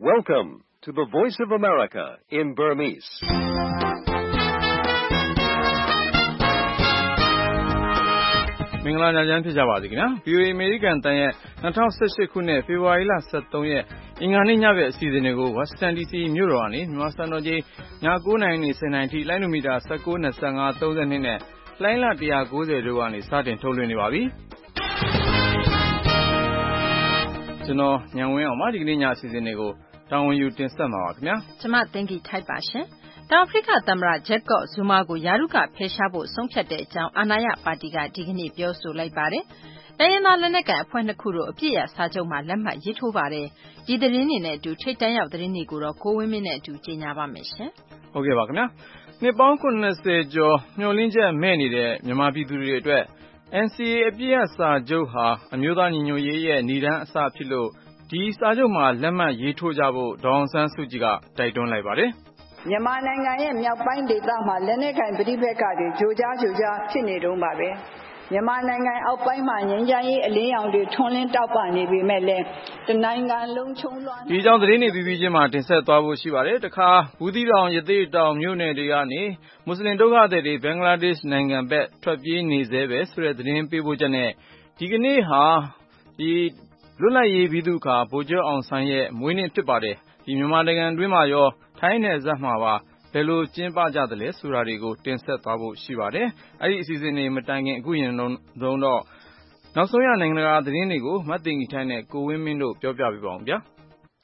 Welcome to the Voice of America in Burmese. ။မင်္ဂလာညချမ်းဖြစ်ကြပါစေခင်ဗျာ။ VOA အမေရိကန်တန်ရဲ့2018ခုနှစ်ဖေဖော်ဝါရီလ23ရက်အင်္ဂါနေ့ညဘက်အစီအစဉ်တွေကို Washington DC မြို့တော်ကနေမြန်မာစံတော်ချိန်ည9:00နာရီ10:00နာရီထိလိုင်းနိုမီတာ19, 25, 32နဲ့လိုင်းလ190တို့ကနေစတင်ထုတ်လွှင့်နေပါပြီ။ကျွန်တော်ညံဝင်းအောင်ပါဒီကနေ့ညအစီအစဉ်တွေကိုတာဝန်ယူတင်ဆက်မှာပါခင်ဗျာ။ကျွန်မတင်ကြီးထိုက်ပါရှင်။တောင်အာဖရိကသမ္မတဂျက်ကော့ဇူမာကိုယာရုကဖယ်ရှားဖို့ဆုံးဖြတ်တဲ့အကြောင်းအာဏာရပါတီကဒီကနေ့ပြောဆိုလိုက်ပါတယ်။တိုင်းရင်းသားလက်နက်ကိုင်အဖွဲ့နှစ်ခုတို့အပြစ်ရစာချုပ်မှာလက်မှတ်ရေးထိုးပါတယ်။ဒီသတင်းတွေနဲ့အတူထိတ်တန့်ရောက်သတင်းတွေကိုတော့ကိုဝင်းမင်းနဲ့အတူကြီးညာပါမယ်ရှင်။ဟုတ်ကဲ့ပါခင်ဗျာ။နှစ်ပေါင်း90ကျော်မျှော်လင့်ချက်မဲ့နေတဲ့မြန်မာပြည်သူတွေအတွက် NCA အပြည့်အစာချုပ်ဟာအမျိုးသားညီညွတ်ရေးရဲ့ဏ္ဍန်အစဖြစ်လို့ဒီစာချုပ်မှာလက်မှတ်ရေးထိုးကြဖို့ဒေါ်အောင်ဆန်းစုကြည်ကတိုက်တွန်းလိုက်ပါတယ်။မြန်မာနိုင်ငံရဲ့မြောက်ပိုင်းဒေသမှာလက်နက်ကိုင်ပဋိပက္ခတွေကြိုကြားဖြစ်နေတုန်းပါပဲ။မြန်မာနိုင်ငံအောက်ပိုင်းမှာငြိမ်းချမ်းရေးအလင်းရောင်တွေထွန်းလင်းတောက်ပနေပေမဲ့လည်းတနိုင်ငံလုံးချုံလွှမ်းဒီကြောင့်သတင်းတွေပြီးချင်းမှာတင်ဆက်သွားဖို့ရှိပါတယ်။တခါဘူးသီးတောင်ရသေ့တောင်မြို့နယ်တွေကနေမွတ်စလင်ဒုက္ခသည်တွေဘင်္ဂလားဒေ့ရှ်နိုင်ငံဘက်ထွက်ပြေးနေသေးပဲဆိုတဲ့သတင်းပေးပို့ချက်နဲ့ဒီကနေ့ဟာလွတ်လပ်ရေးဗိသုကာဗိုလ်ချုပ်အောင်ဆန်းရဲ့မွေးနေ့ဖြစ်ပါတယ်။ဒီမြန်မာနိုင်ငံတွင်းမှာရောထိုင်းနယ်စပ်မှာပါဘယ်လိုကျင်းပကြသလဲဆိုတာတွေကိုတင်ဆက်သွားဖို့ရှိပါတယ်။အဲဒီအစီအစဉ်တွေမတိုင်ခင်အခုရင်တော့နောက်ဆုံးရနိုင်ငံတကာသတင်းတွေကိုမသိင်္ဂီထိုင်းနဲ့ကိုဝင်းမင်းတို့ပြောပြပေးပါအောင်ဗျာ။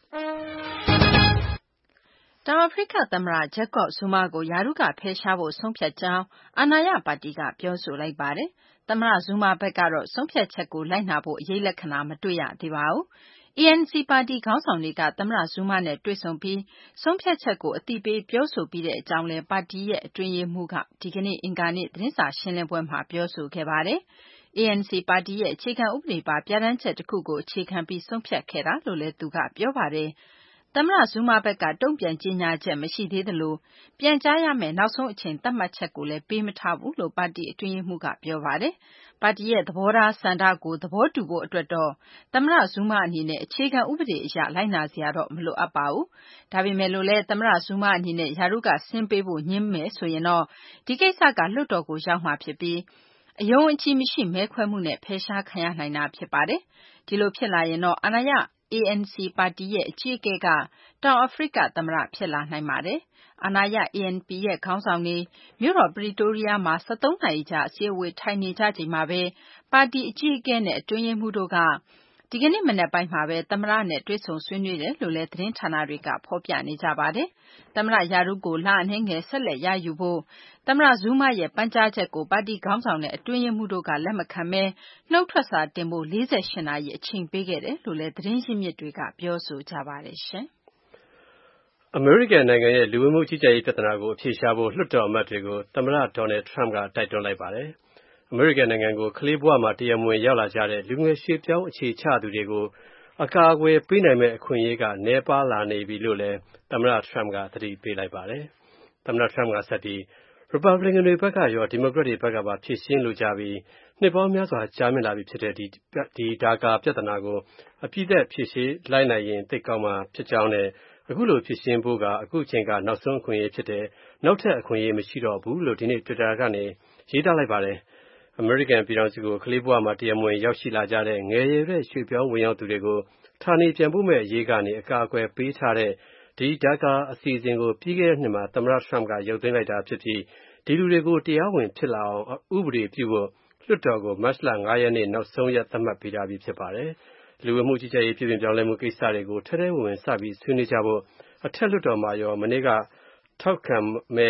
တောင်အာဖရိကသမ္မတဂျက်ကော့ဇူမာကိုယာရုကဖယ်ရှားဖို့ဆုံးဖြတ်ကြောင်းအာဏာရပါတီကပြောဆိုလိုက်ပါတယ်။သမ္မတဇူမာဘက်ကတော့ဆုံးဖြတ်ချက်ကိုလိုက်နာဖို့အရေးလက္ခဏာမတွေ့ရသေးပါဘူး။ ANC ပါတီခေါင်းဆောင်တွေကသမ္မတဇူမာနဲ့တွေ့ဆုံပြီးဆုံးဖြတ်ချက်ကိုအသိပေးပြောဆိုပြီးတဲ့အကြောင်းလဲပါတီရဲ့အတွင်းရေးမှူးကဒီကနေ့အင်္ဂါနေ့သတင်းစာရှင်းလင်းပွဲမှာပြောဆိုခဲ့ပါတယ်။ ANC ပါတီရဲ့အခြေခံဥပဒေပါပြဋ္ဌာန်းချက်တစ်ခုကိုအခြေခံပြီးဆုံးဖြတ်ခဲ့တာလို့လဲသူကပြောပါတယ်။သမ္မတဇူမာဘက်ကတုံ့ပြန်ကြေညာချက်မရှိသေးသလိုပြန်ကြားရမယ့်နောက်ဆုံးအချိန်သတ်မှတ်ချက်ကိုလည်းပေးမထားဘူးလို့ပါတီအတွင်းရေးမှူးကပြောပါတယ်။ပါတီရဲ့သဘောထားဆန္ဒကိုသဘောတူဖို့အတွက်တော့သမ္မတဇူမာအနေနဲ့အခြေခံဥပဒေအရလိုက်နာစရာတော့မလိုအပ်ပါဘူး။ဒါပေမဲ့လို့လည်းသမ္မတဇူမာအနေနဲ့ယာရုကဆင်းပေးဖို့ညှင်းမယ်ဆိုရင်တော့ဒီကိစ္စကလွှတ်တော်ကိုရောက်မှာဖြစ်ပြီးအယုံအကြည်မရှိမဲခွဲမှုနဲ့ဖယ်ရှားခံရနိုင်တာဖြစ်ပါတယ်။ဒီလိုဖြစ်လာရင်တော့အာဏာရANC ပါတီရဲ့အကြီးအကဲကတောင်အာဖရိကသမ္မတဖြစ်လာနိုင်ပါတယ်။အာဏာရ ANP ရဲ့ခေါင်းဆောင်တွေမြို့တော်ပရီတိုးရီးယားမှာ73နာရီကြာအစည်းအဝေးထိုင်နေကြချိန်မှာပဲပါတီအကြီးအကဲနဲ့အတွင်းရေးမှူးတို့ကဒီကနေ့မနက်ပိုင်းမှာပဲသမ္မတနဲ့တွေ့ဆုံဆွေးနွေးတယ်လို့လည်းသတင်းဌာနတွေကဖော်ပြနေကြပါတယ်။သမ္မတယာရုကိုလအနှဲငယ်ဆက်လက်ရယူဖို့သမ္မတဇူမာရဲ့ပန်ကြားချက်ကိုပါတီခေါင်းဆောင်နဲ့အတွင်းရေးမှူးတို့ကလက်မခံဘဲနှုတ်ထွက်စာတင်ဖို့48နာရီအချိန်ပေးခဲ့တယ်လို့လည်းသတင်းရင်းမြစ်တွေကပြောဆိုကြပါတယ်ရှင်။အမေရိကန်နိုင်ငံရဲ့လူဝင်မှုကြီးကြပ်ရေးပြဿနာကိုအဖြေရှာဖို့လွှတ်တော်အမတ်တွေကိုသမ္မတဒေါ်နယ်ထရမ့်ကတိုက်တွန်းလိုက်ပါတယ်။အမေရိကန်နိုင်ငံကိုကလေးဘဝမှာတရားမဝင်ရောက်လာကြတဲ့လူငယ်ရွှေ့ပြောင်းအခြေချသူတွေကိုအကာအကွယ်ပေးနိုင်မဲ့အခွင့်အရေးကနည်းပါးလာနေပြီလို့လည်းသမ္မတထရမ့်ကသတိပေးလိုက်ပါတယ်။သမ္မတထရမ့်ကဆက်ပြီးRepublican တွေဘက်ကရော Democrat တွေဘက်ကပါဖြေရှင်းလိုကြပြီးနှစ်ပေါင်းများစွာကြာမြင့်လာပြီဖြစ်တဲ့ဒီဒါကာပြဿနာကိုအပြည့်အစုံဖြေရှင်းလိုက်နိုင်ရင်သိကောင်းမှာဖြစ်ကြောင်းနဲ့အခုလိုဖြေရှင်းဖို့ကအခုအချိန်ကနောက်ဆုံးအခွင့်အရေးဖြစ်တယ်နောက်ထပ်အခွင့်အရေးမရှိတော့ဘူးလို့ဒီနေ့ Twitter ကနေရေးသားလိုက်ပါတယ်။ American ပြည်ထောင်စုကိုကလေးဘဝမှာတရားမဝင်ရောက်ရှိလာကြတဲ့ငယ်ရွယ်တဲ့ရွှေ့ပြောင်းဝင်ရောက်သူတွေကိုဌာနေပြန်ပို့မဲ့အရေးကနေအကာအကွယ်ပေးထားတဲ့ဒီဒါကာအစီအစဉ်ကိုပြီးခဲ့တဲ့နှစ်မှာသမ္မတထရမ့်ကရုပ်သိမ်းလိုက်တာဖြစ်ပြီးဒီလူတွေကိုတရားဝင်ဖြစ်လာအောင်ဥပဒေပြုဖို့လွှတ်တော်ကိုမတ်လ9ရက်နေ့နောက်ဆုံးရက်သတ်မှတ်ပေးထားပြီးဖြစ်ပါတယ်။လူဝင်မှုကြီးကြပ်ရေးပြည်ပပြောင်းလဲမှုကိစ္စတွေကိုထဲထဲဝင်ဝင်စပြီးဆွေးနွေးကြဖို့အထက်လွှတ်တော်မှာရောမနေ့ကထောက်ခံမဲ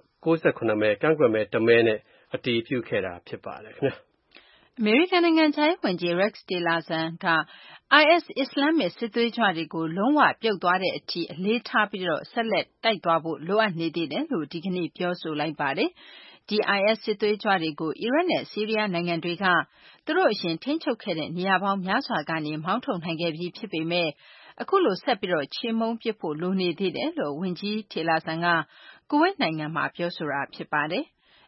68မဲကန့်ကွက်မဲ1မဲနဲ့အတည်ပြုခဲ့တာဖြစ်ပါတယ်ခင်ဗျာ။အမေရိကန်နိုင်ငံခြားရေးဝန်ကြီး Rex Tillerson က IS အစ္စလာမ္မစ်စစ်သွေးကြွတွေကိုလုံးဝပြုတ်သွားတဲ့အထိအလေးထားပြီးဆက်လက်တိုက်သွားဖို့လိုအပ်နေသေးတယ်လို့ဒီကနေ့ပြောဆိုလိုက်ပါတယ်။ဒီ IS စစ်သွေးကြွတွေကိုအီရတ်နဲ့ဆီးရီးယားနိုင်ငံတွေကသူတို့အရင်ထိန်းချုပ်ခဲ့တဲ့နေရာပေါင်းများစွာကနေမောင်းထုတ်နိုင်ခဲ့ပြီးဖြစ်ပေမဲ့အခုလိုဆက်ပြီးချေမှုန်းပစ်ဖို့လိုနေသေးတယ်လို့ဝန်ကြီး Tillerson ကကူဝိတ်နိုင်ငံမှာပြောဆိုတာဖြစ်ပါတယ်။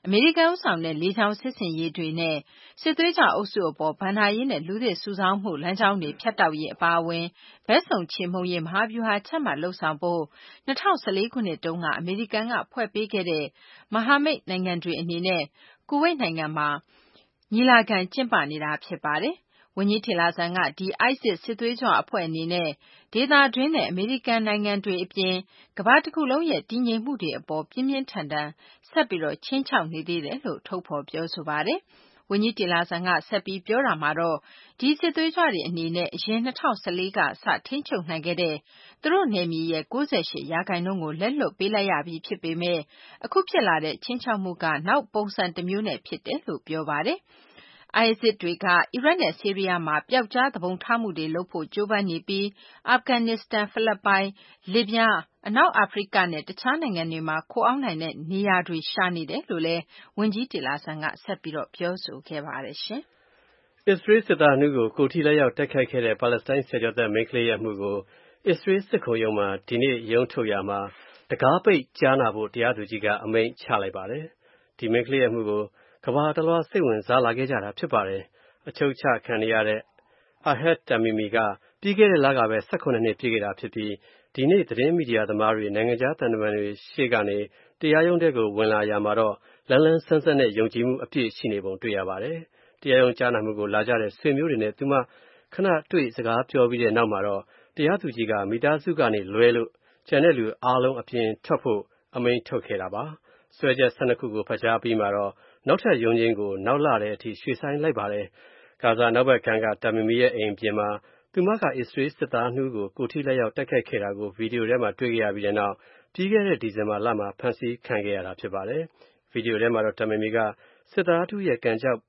အမေရိကန်ဦးဆောင်တဲ့လေကြောင်းစစ်ဆင်ရေးတွေနဲ့စစ်သွေးကြွအုပ်စုအပေါ်ဘဏ္ဍာရေးနဲ့လူသစ်စုဆောင်းမှုလမ်းကြောင်းတွေဖြတ်တောက်ရေးအပါအဝင်ဘက်စုံချေမှုန်းရေးမဟာဗျူဟာချမှတ်လှုပ်ဆောင်ဖို့2014ခုနှစ်တုန်းကအမေရိကန်ကဖွဲ့ပေးခဲ့တဲ့မဟာမိတ်နိုင်ငံတွေအနေနဲ့ကူဝိတ်နိုင်ငံမှာညီလာခံကျင်းပနေတာဖြစ်ပါတယ်။ဝန်ကြီးထေလာဆန်ကဒီ ISIS စစ်သွေးကြွအဖွဲ့အနေနဲ့ဒေသတွင်းနဲ့အမေရိကန်နိုင်ငံတွေအပြင်ကမ္ဘာတစ်ခုလုံးရဲ့တည်ငြိမ်မှုတွေအပေါ်ပြင်းပြင်းထန်ထန်ဆက်ပြီးခြိမ်းခြောက်နေသေးတယ်လို့ထုတ်ဖော်ပြောဆိုပါတယ်။ဝန်ကြီးတေလာဆန်ကဆက်ပြီးပြောတာမှာတော့ဒီစစ်သွေးကြွတွေအနေနဲ့အရင်2014ကစထိန်းချုပ်နိုင်ခဲ့တဲ့သူတို့နယ်မြေရဲ့98%ကိုလက်လွတ်ပေးလိုက်ရပြီဖြစ်ပေမဲ့အခုဖြစ်လာတဲ့ခြိမ်းခြောက်မှုကနောက်ပုံစံတစ်မျိုးနဲ့ဖြစ်တယ်လို့ပြောပါတယ်။ ISIS တွေကအီရတ်နဲ့ဆီးရီးယားမှာပျောက်ကြားသူပုန်ထမှုတွေလုပ်ဖို့ကြိုးပမ်းနေပြီးအာဖဂန်နစ္စတန်ဖိလစ်ပိုင်လစ်ဗျားအနောက်အာဖရိကနဲ့တခြားနိုင်ငံတွေမှာခိုအောင်းနိုင်တဲ့နေရာတွေရှာနေတယ်လို့လည်းဝန်ကြီးတေလာဆန်ကဆက်ပြီးပြောဆိုခဲ့ပါတယ်ရှင်အစ္စရေးစစ်သားအနှုကိုကိုထိလက်ရောက်တိုက်ခိုက်ခဲ့တဲ့ပါလက်စတိုင်းဆယ်ကျော်သက်မိန်းကလေးရဲ့အမှုကိုအစ္စရေးစစ်ခုံရုံးမှာဒီနေ့ရုံးထုတ်ရာမှာတကားပိတ်ကြားနာဖို့တရားသူကြီးကအမိန့်ချလိုက်ပါတယ်။ဒီမိန်းကလေးရဲ့အမှုကိုကမ္ဘာတလွှားစိတ်ဝင်စားလာခဲ့ကြတာဖြစ်ပါတယ်။အချုပ်ချခံနေရတဲ့ Ahed Tamimi ကပြီးခဲ့တဲ့လကပဲ18နှစ်ပြည့်ခဲ့တာဖြစ်ပြီးဒီနေ့သတင်းမီဒီယာသမားတွေနိုင်ငံခြားသံတမန်တွေရှေ့ကနေတရားရုံးထဲကိုဝင်လာရမှာတော့လန်းလန်းဆန်းဆန်းနဲ့ယုံကြည်မှုအပြည့်ရှိနေပုံတွေ့ရပါတယ်။တရားရုံးကြားနာမှုကိုလာကြတဲ့ဆွေမျိုးတွေနဲ့သူမခဏတွေ့စကားပြောပြီးတဲ့နောက်မှာတော့တရားသူကြီးကမိသားစုကနေလွဲလို့ကျန်တဲ့လူအားလုံးအပြင်ထွက်ဖို့အမိန့်ထုတ်ခဲ့တာပါ။ဆွဲချက်12ခုကိုဖတ်ကြားပြီးမှာတော့နောက်ထပ်ရုံးချင်းကိုနောက်လတဲ့အထိရွှေ့ဆိုင်းလိုက်ပါတယ်။ဂါဇာနောက်ဘက်ကမ်းကတာမီမီရဲ့အိမ်ပြင်မှာသူမကအစ္စရေးစစ်သားနှုကိုကိုထိလက်ရောက်တိုက်ခိုက်ခဲ့တာကိုဗီဒီယိုထဲမှာတွေ့ခဲ့ရပြီးတဲ့နောက်ပြီးခဲ့တဲ့ဒီဇင်ဘာလမှာဖမ်းဆီးခံခဲ့ရတာဖြစ်ပါတယ်။ဗီဒီယိုထဲမှာတော့တာမီမီကစစ်သားအထူးကိုကန်ကြောက်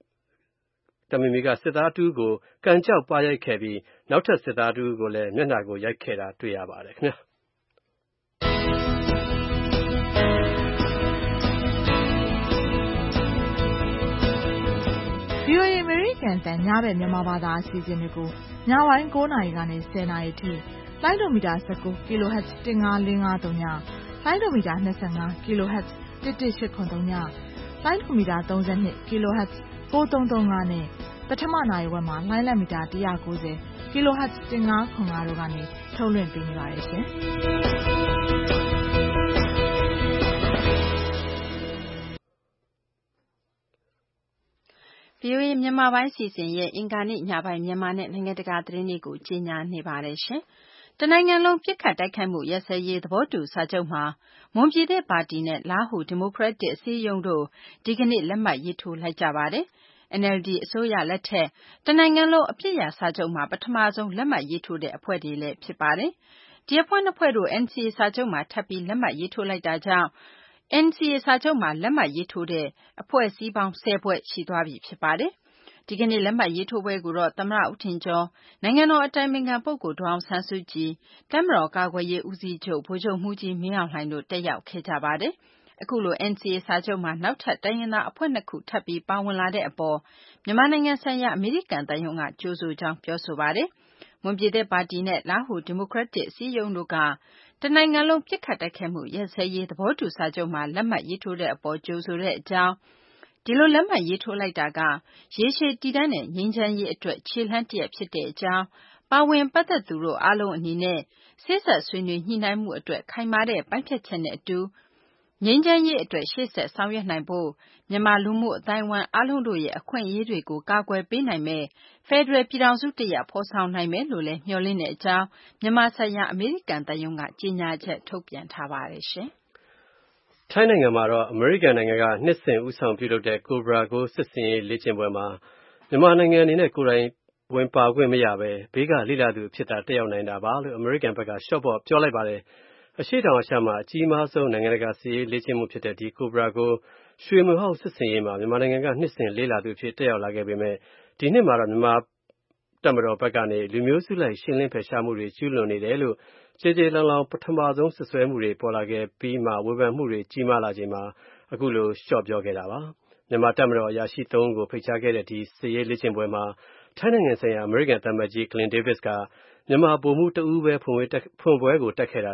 ပါရိုက်ခဲ့ပြီးနောက်ထပ်စစ်သားအထူးကိုလည်းမျက်နှာကိုရိုက်ခဲ့တာတွေ့ရပါတယ်ခင်ဗျာ။ VOA အမေရိကန်တန်ညဘက်မြန်မာဘာသာအစီအစဉ်တွေကိုညပိုင်း9နာရီကနေ10နာရီထိလိုင်းဒိုမီတာ19 kHz 15553ညလိုင်းဒိုမီတာ25 kHz 11883ညလိုင်းဒိုမီတာ32 kHz 9335နဲ့ပထမနာရီဝက်မှာလိုင်းလက်မီတာ190 kHz 1505တို့ကနေထုတ်လွှင့်ပေးနေပါတယ်ရှင်။ VOA မြန်မာပိုင်းစီစဉ်ရဲ့အင်္ဂါနေ့ညပိုင်းမြန်မာနဲ့နိုင်ငံတကာသတင်းတွေကိုကြီးညာနေပါတယ်ရှင်။တနိုင်ငံလုံးပြစ်ခတ်တိုက်ခိုက်မှုရပ်စဲရေးသဘောတူစာချုပ်မှာမွန်ပြည်သစ်ပါတီနဲ့လားဟူဒီမိုကရက်တစ်အစည်းအရုံးတို့ဒီကနေ့လက်မှတ်ရေးထိုးလိုက်ကြပါတယ်။ NLD အစိုးရလက်ထက်တနိုင်ငံလုံးအပြစ်ရစာချုပ်မှာပထမဆုံးလက်မှတ်ရေးထိုးတဲ့အဖွဲ့တွေလည်းဖြစ်ပါတယ်။ဒီအဖွဲ့နှစ်ဖွဲ့တို့ NCA စာချုပ်မှာထပ်ပြီးလက်မှတ်ရေးထိုးလိုက်တာကြောင့် NCA စာချုပ်မှာလက်မှတ်ရေးထိုးတဲ့အဖွဲ့အစည်းပေါင်း10ဖွဲ့ရှိသွားပြီဖြစ်ပါတယ်။ဒီကနေ့လက်မှတ်ရေးထိုးပွဲကိုတော့သမ္မတဦးထင်ကျော်နိုင်ငံတော်အတိုင်ပင်ခံပုဂ္ဂိုလ်ဒေါ်အောင်ဆန်းစုကြည်တပ်မတော်ကာကွယ်ရေးဦးစီးချုပ်ဗိုလ်ချုပ်မှူးကြီးမင်းအောင်လှိုင်တို့တက်ရောက်ခဲ့ကြပါတယ်။အခုလို NCA စာချုပ်မှာနောက်ထပ်တိုင်းရင်းသားအဖွဲ့2ခုထပ်ပြီးပါဝင်လာတဲ့အပေါ်မြန်မာနိုင်ငံဆိုင်ရာအမေရိကန်သံရုံးကကြိုဆိုကြောင်းပြောဆိုပါတယ်။မွန်ပြည်သစ်ပါတီနဲ့လားဟူဒီမိုကရက်တစ်အစည်းအရုံးတို့ကတနိုင်ငံလုံးပြစ်ခတ်တိုက်ခိုက်မှုရပ်စဲရေးသဘောတူစာချုပ်မှာလက်မှတ်ရေးထိုးတဲ့အပေါ်ကြိုဆိုတဲ့အကြောင်းဒီလိုလက်မှတ်ရေးထိုးလိုက်တာကရေရှည်တည်တံ့တဲ့ငြိမ်းချမ်းရေးအတွက်ခြေလှမ်းတစ်ရပ်ဖြစ်တဲ့အကြောင်းပါဝင်ပတ်သက်သူတို့အားလုံးအနေနဲ့စေ့စပ်ဆွေးနွေးညှိနှိုင်းမှုအတွက်ခိုင်မာတဲ့ပိုင်းဖြတ်ချက်နဲ့အတူငြိမ်းချမ်းရေးအတွက်ရှေ့ဆက်ဆောင်ရွက်နိုင်ဖို့မြန်မာလူမှုအသိုင်းအဝိုင်းအားလုံးတို့ရဲ့အခွင့်အရေးတွေကိုကာကွယ်ပေးနိုင်မယ့်ဖယ်ဒရယ်ပြည်ထောင်စုတစ်ရပ်ဖော်ဆောင်နိုင်မယ်လို့လည်းမျှော်လင့်တဲ့အကြောင်းမြန်မာဆိုင်ရာအမေရိကန်သံရုံးကကြေညာချက်ထုတ်ပြန်ထားပါတယ်ရှင်။ထိုင်းနိုင်ငံမှာတော့အမေရိကန်နိုင်ငံကနှစ်စဉ်ဦးဆောင်ပြုလုပ်တဲ့ Cobra Gold စစ်ဆင်ရေးလေ့ကျင့်ပွဲမှာမြန်မာနိုင်ငံအနေနဲ့ကိုယ်တိုင်ဝင်ပါခွင့်မရဘဲဘေးကလေ့လာသူအဖြစ်သာတက်ရောက်နိုင်တာပါလို့အမေရိကန်ဘက်ကရှော့ပေါ့ပြောလိုက်ပါတယ်။အရှေ့တောင်အာရှမှာအကြီးမားဆုံးနိုင်ငံတကာစစ်ရေးလေ့ကျင့်မှုဖြစ်တဲ့ဒီ Cobra Gold ရွှေမဟောက်စစ်ဆင်ရေးမှာမြန်မာနိုင်ငံကနှစ်စဉ်လေ့လာသူအဖြစ်တက်ရောက်လာခဲ့ပေမဲ့ဒီနှစ်မှာတော့မြန်မာတပ်မတော်ဘက်ကနေလူမျိုးစုလိုက်ရှင်းလင်းဖယ်ရှားမှုတွေကျူးလွန်နေတယ်လို့ကြေကြေလောင်လောင်ပထမဆုံးဆွဆွဲမှုတွေပေါ်လာခဲ့ပြီးမှဝေဖန်မှုတွေကြီးမားလာချိန်မှာအခုလိုလျှော့ပြောခဲ့တာပါ။မြန်မာတပ်မတော်အရာရှိ3ဦးကိုဖိတ်ကြားခဲ့တဲ့ဒီစစ်ရေးလေ့ကျင့်ပွဲမှာထိုင်းနိုင်ငံဆိုင်ရာအမေရိကန်သံအမတ်ကြီး Glenn Davis ကမြန်မာဗိုလ်မှူးတဦးပဲဖွင့်ပွဲကိုတက်ခဲ့တာ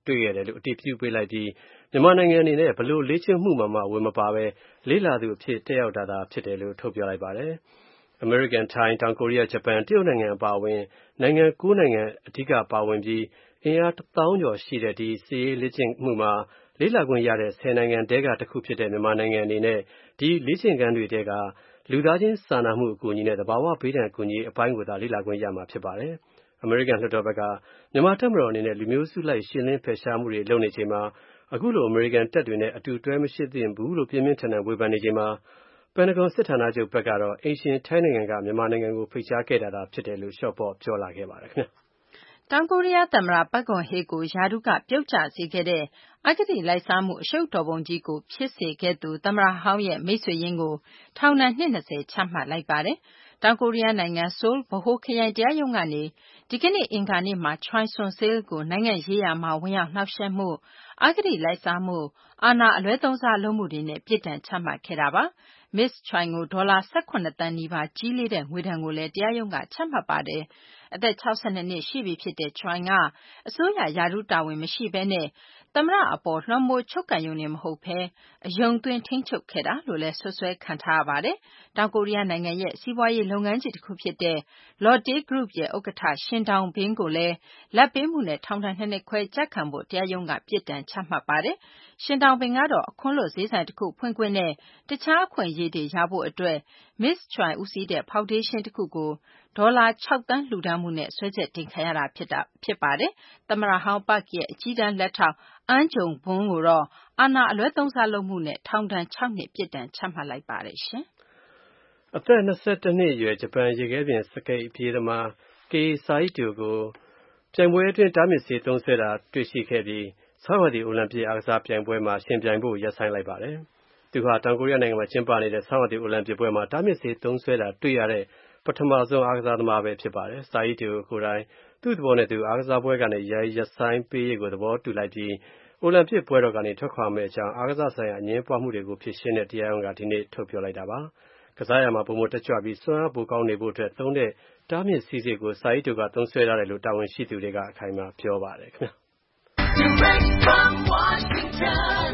တွေ့ရတယ်လို့အတည်ပြုပေးလိုက်ပြီးမြန်မာနိုင်ငံအနေနဲ့ဘလို့လေ့ကျင့်မှုမှဝင်မပါဘဲလေ့လာသူအဖြစ်တက်ရောက်တာသာဖြစ်တယ်လို့ထုတ်ပြောလိုက်ပါတယ်။ American, Thai, တောင်ကိုရီးယား, ဂျပန် တရုတ်နိုင်ငံအပါအဝင်နိုင်ငံ9နိုင်ငံအဓိကပါဝင်ပြီးအင်အား1000ကျော်ရှိတဲ့ဒီစစ်ရေးလေ့ကျင့်မှုမှာလေ့လာခွင့်ရတဲ့10နိုင်ငံထဲကတစ်ခုဖြစ်တဲ့မြန်မာနိုင်ငံအနေနဲ့ဒီလေ့ကျင့်ခန်းတွေထဲကလူသားချင်းစာနာမှုအကူအညီနဲ့သဘာဝဘေးဒဏ်အကူအညီအပိုင်းကိုသာလေ့လာခွင့်ရမှာဖြစ်ပါတယ်။ American လွှတ်တော်ဘက်ကမြန်မာတပ်မတော်အနေနဲ့လူမျိုးစုလိုက်ရှင်းလင်းဖယ်ရှားမှုတွေလုပ်နေချိန်မှာအခုလို American တပ်တွေနဲ့အတူတွဲမရှိသင့်ဘူးလို့ပြင်းပြင်းထန်ထန်ဝေဖန်နေချိန်မှာPentagon စစ်ဌာနချုပ်ဘက်ကတော့အိမ်ရှင်ထိုင်းနိုင်ငံကမြန်မာနိုင်ငံကိုဖိတ်ကြားခဲ့တာသာဖြစ်တယ်လို့လျှော့ပေါ့ပြောလာခဲ့ပါတယ်ခင်ဗျ။တောင်ကိုရီးယားသမ္မတ Park Geun-hye ကိုရာထူးကပြုတ်ကျစေခဲ့တဲ့ အဂတိလိုက်စားမှုအရှုပ်တော်ပုံကြီးကိုဖြစ်စေခဲ့သူသမ္မတဟောင်းရဲ့မိတ်ဆွေရင်းကိုထောင်ဒဏ်နှစ်20ချမှတ်လိုက်ပါတယ်။တောင်ကိုရီးယားနိုင်ငံဆိုးလ်ဗဟိုခရိုင်တရားရုံးကနေဒီကနေ့အင်္ဂါနေ့မှာ Choi Soon-sil ကိုနိုင်ငံရေးရာမှာဝင်ရောက်နှောက်ယှက်မှု၊အဂတိလိုက်စားမှု၊အာဏာအလွဲသုံးစားလုပ်မှုတွေနဲ့ပြစ်ဒဏ်ချမှတ်ခဲ့တာပါ။ Ms. Choi ကိုဒေါ်လာ18သန်းနီးပါးကြီးလေးတဲ့ငွေဒဏ်ကိုလည်းတရားရုံးကချမှတ်ပါတယ်။အသက်62နှစ်ရှိပြီဖြစ်တဲ့ Choi ကအစိုးရရာထူးတာဝန်မရှိဘဲနဲ့သမ္မတအပေါ်လွှမ်းမိုးချုပ်ကိုင်ရုံတင်မဟုတ်ဘဲအယုံသွင်းထိန်းချုပ်ခဲ့တာလို့လည်းစွပ်စွဲခံထားရပါတယ်။တောင်ကိုရီးယားနိုင်ငံရဲ့စီးပွားရေးလုပ်ငန်းကြီးတစ်ခုဖြစ်တဲ့ Lotte Group ရဲ့ဥက္ကဋ္ဌ Shin Dong-bin ကိုလည်းလာဘ်ပေးမှုနဲ့ထောင်ဒဏ်2နှစ်ခွဲကျခံဖို့တရားရုံးကပြစ်ဒဏ်ချမှတ်ပါတယ်။ Shin Dong-bin ကတော့အခွန်လွတ်ဈေးဆိုင်တစ်ခုဖွင့်ခွင့်နဲ့တခြားအခွင့်အရေးတွေရဖို့အတွက် Ms. Choi ဦးစီးတဲ့ဖောင်ဒေးရှင်းတစ်ခုကိုဒေါ်လာ6သန်းလှူဒါန်းမှုနဲ့စွဲချက်တင်ခံရတာဖြစ်ပါတယ်။သမ္မတဟောင်း Park ရဲ့အကြီးတန်းလက်ထောက် Ahn Jung-bon ကိုတော့အာဏာအလွဲသုံးစားလုပ်မှုနဲ့ထောင်ဒဏ်6နှစ်ပြစ်ဒဏ်ချမှတ်လိုက်ပါတယ်ရှင်။အသက်21နှစ်အရွယ်ဂျပန်ရေခဲပြင်စကိတ်အပြေးသမား Kei Saito ကိုပြိုင်ပွဲအတွင်းတားမြစ်ဆေးသုံးစွဲတာတွေ့ရှိခဲ့ပြီးဆောင်းရာသီအိုလံပစ်အားကစားပြိုင်ပွဲမှာယှဉ်ပြိုင်ဖို့ရပ်ဆိုင်းလိုက်ပါတယ်။သူဟာတောင်ကိုရီးယားနိုင်ငံမှာကျင်းပနေတဲ့ဆောင်းရာသီအိုလံပစ်ပွဲမှာတားမြစ်ဆေးသုံးစွဲတာတွေ့ရတဲ့ပထမဆုံးအားကစားသမားပဲဖြစ်ပါတယ်။ Saito ကိုယ်တိုင်သူ့သဘောနဲ့သူအားကစားပွဲကနေယာယီရပ်ဆိုင်းပေးရေးကိုသဘောတူလိုက်ပြီးအိုလံပစ်ပွဲတော်ကနေထွက်ခွာမယ့်အကြောင်းအားကစားဆိုင်ရာအငြင်းပွားမှုတွေကိုဖြေရှင်းတဲ့တရားရုံးကဒီနေ့ထုတ်ပြောလိုက်တာပါ။ကစားရာမှာပိုမိုတက်ကြွပြီးစွမ်းအားပိုကောင်းနေဖို့အတွက်သုံးတဲ့တားမြစ်ဆေးကို Saito ကသုံးစွဲထားတယ်လို့တာဝန်ရှိသူတွေကအခိုင်အမာပြောပါတယ်ခင်ဗျာ။ Direct from Washington,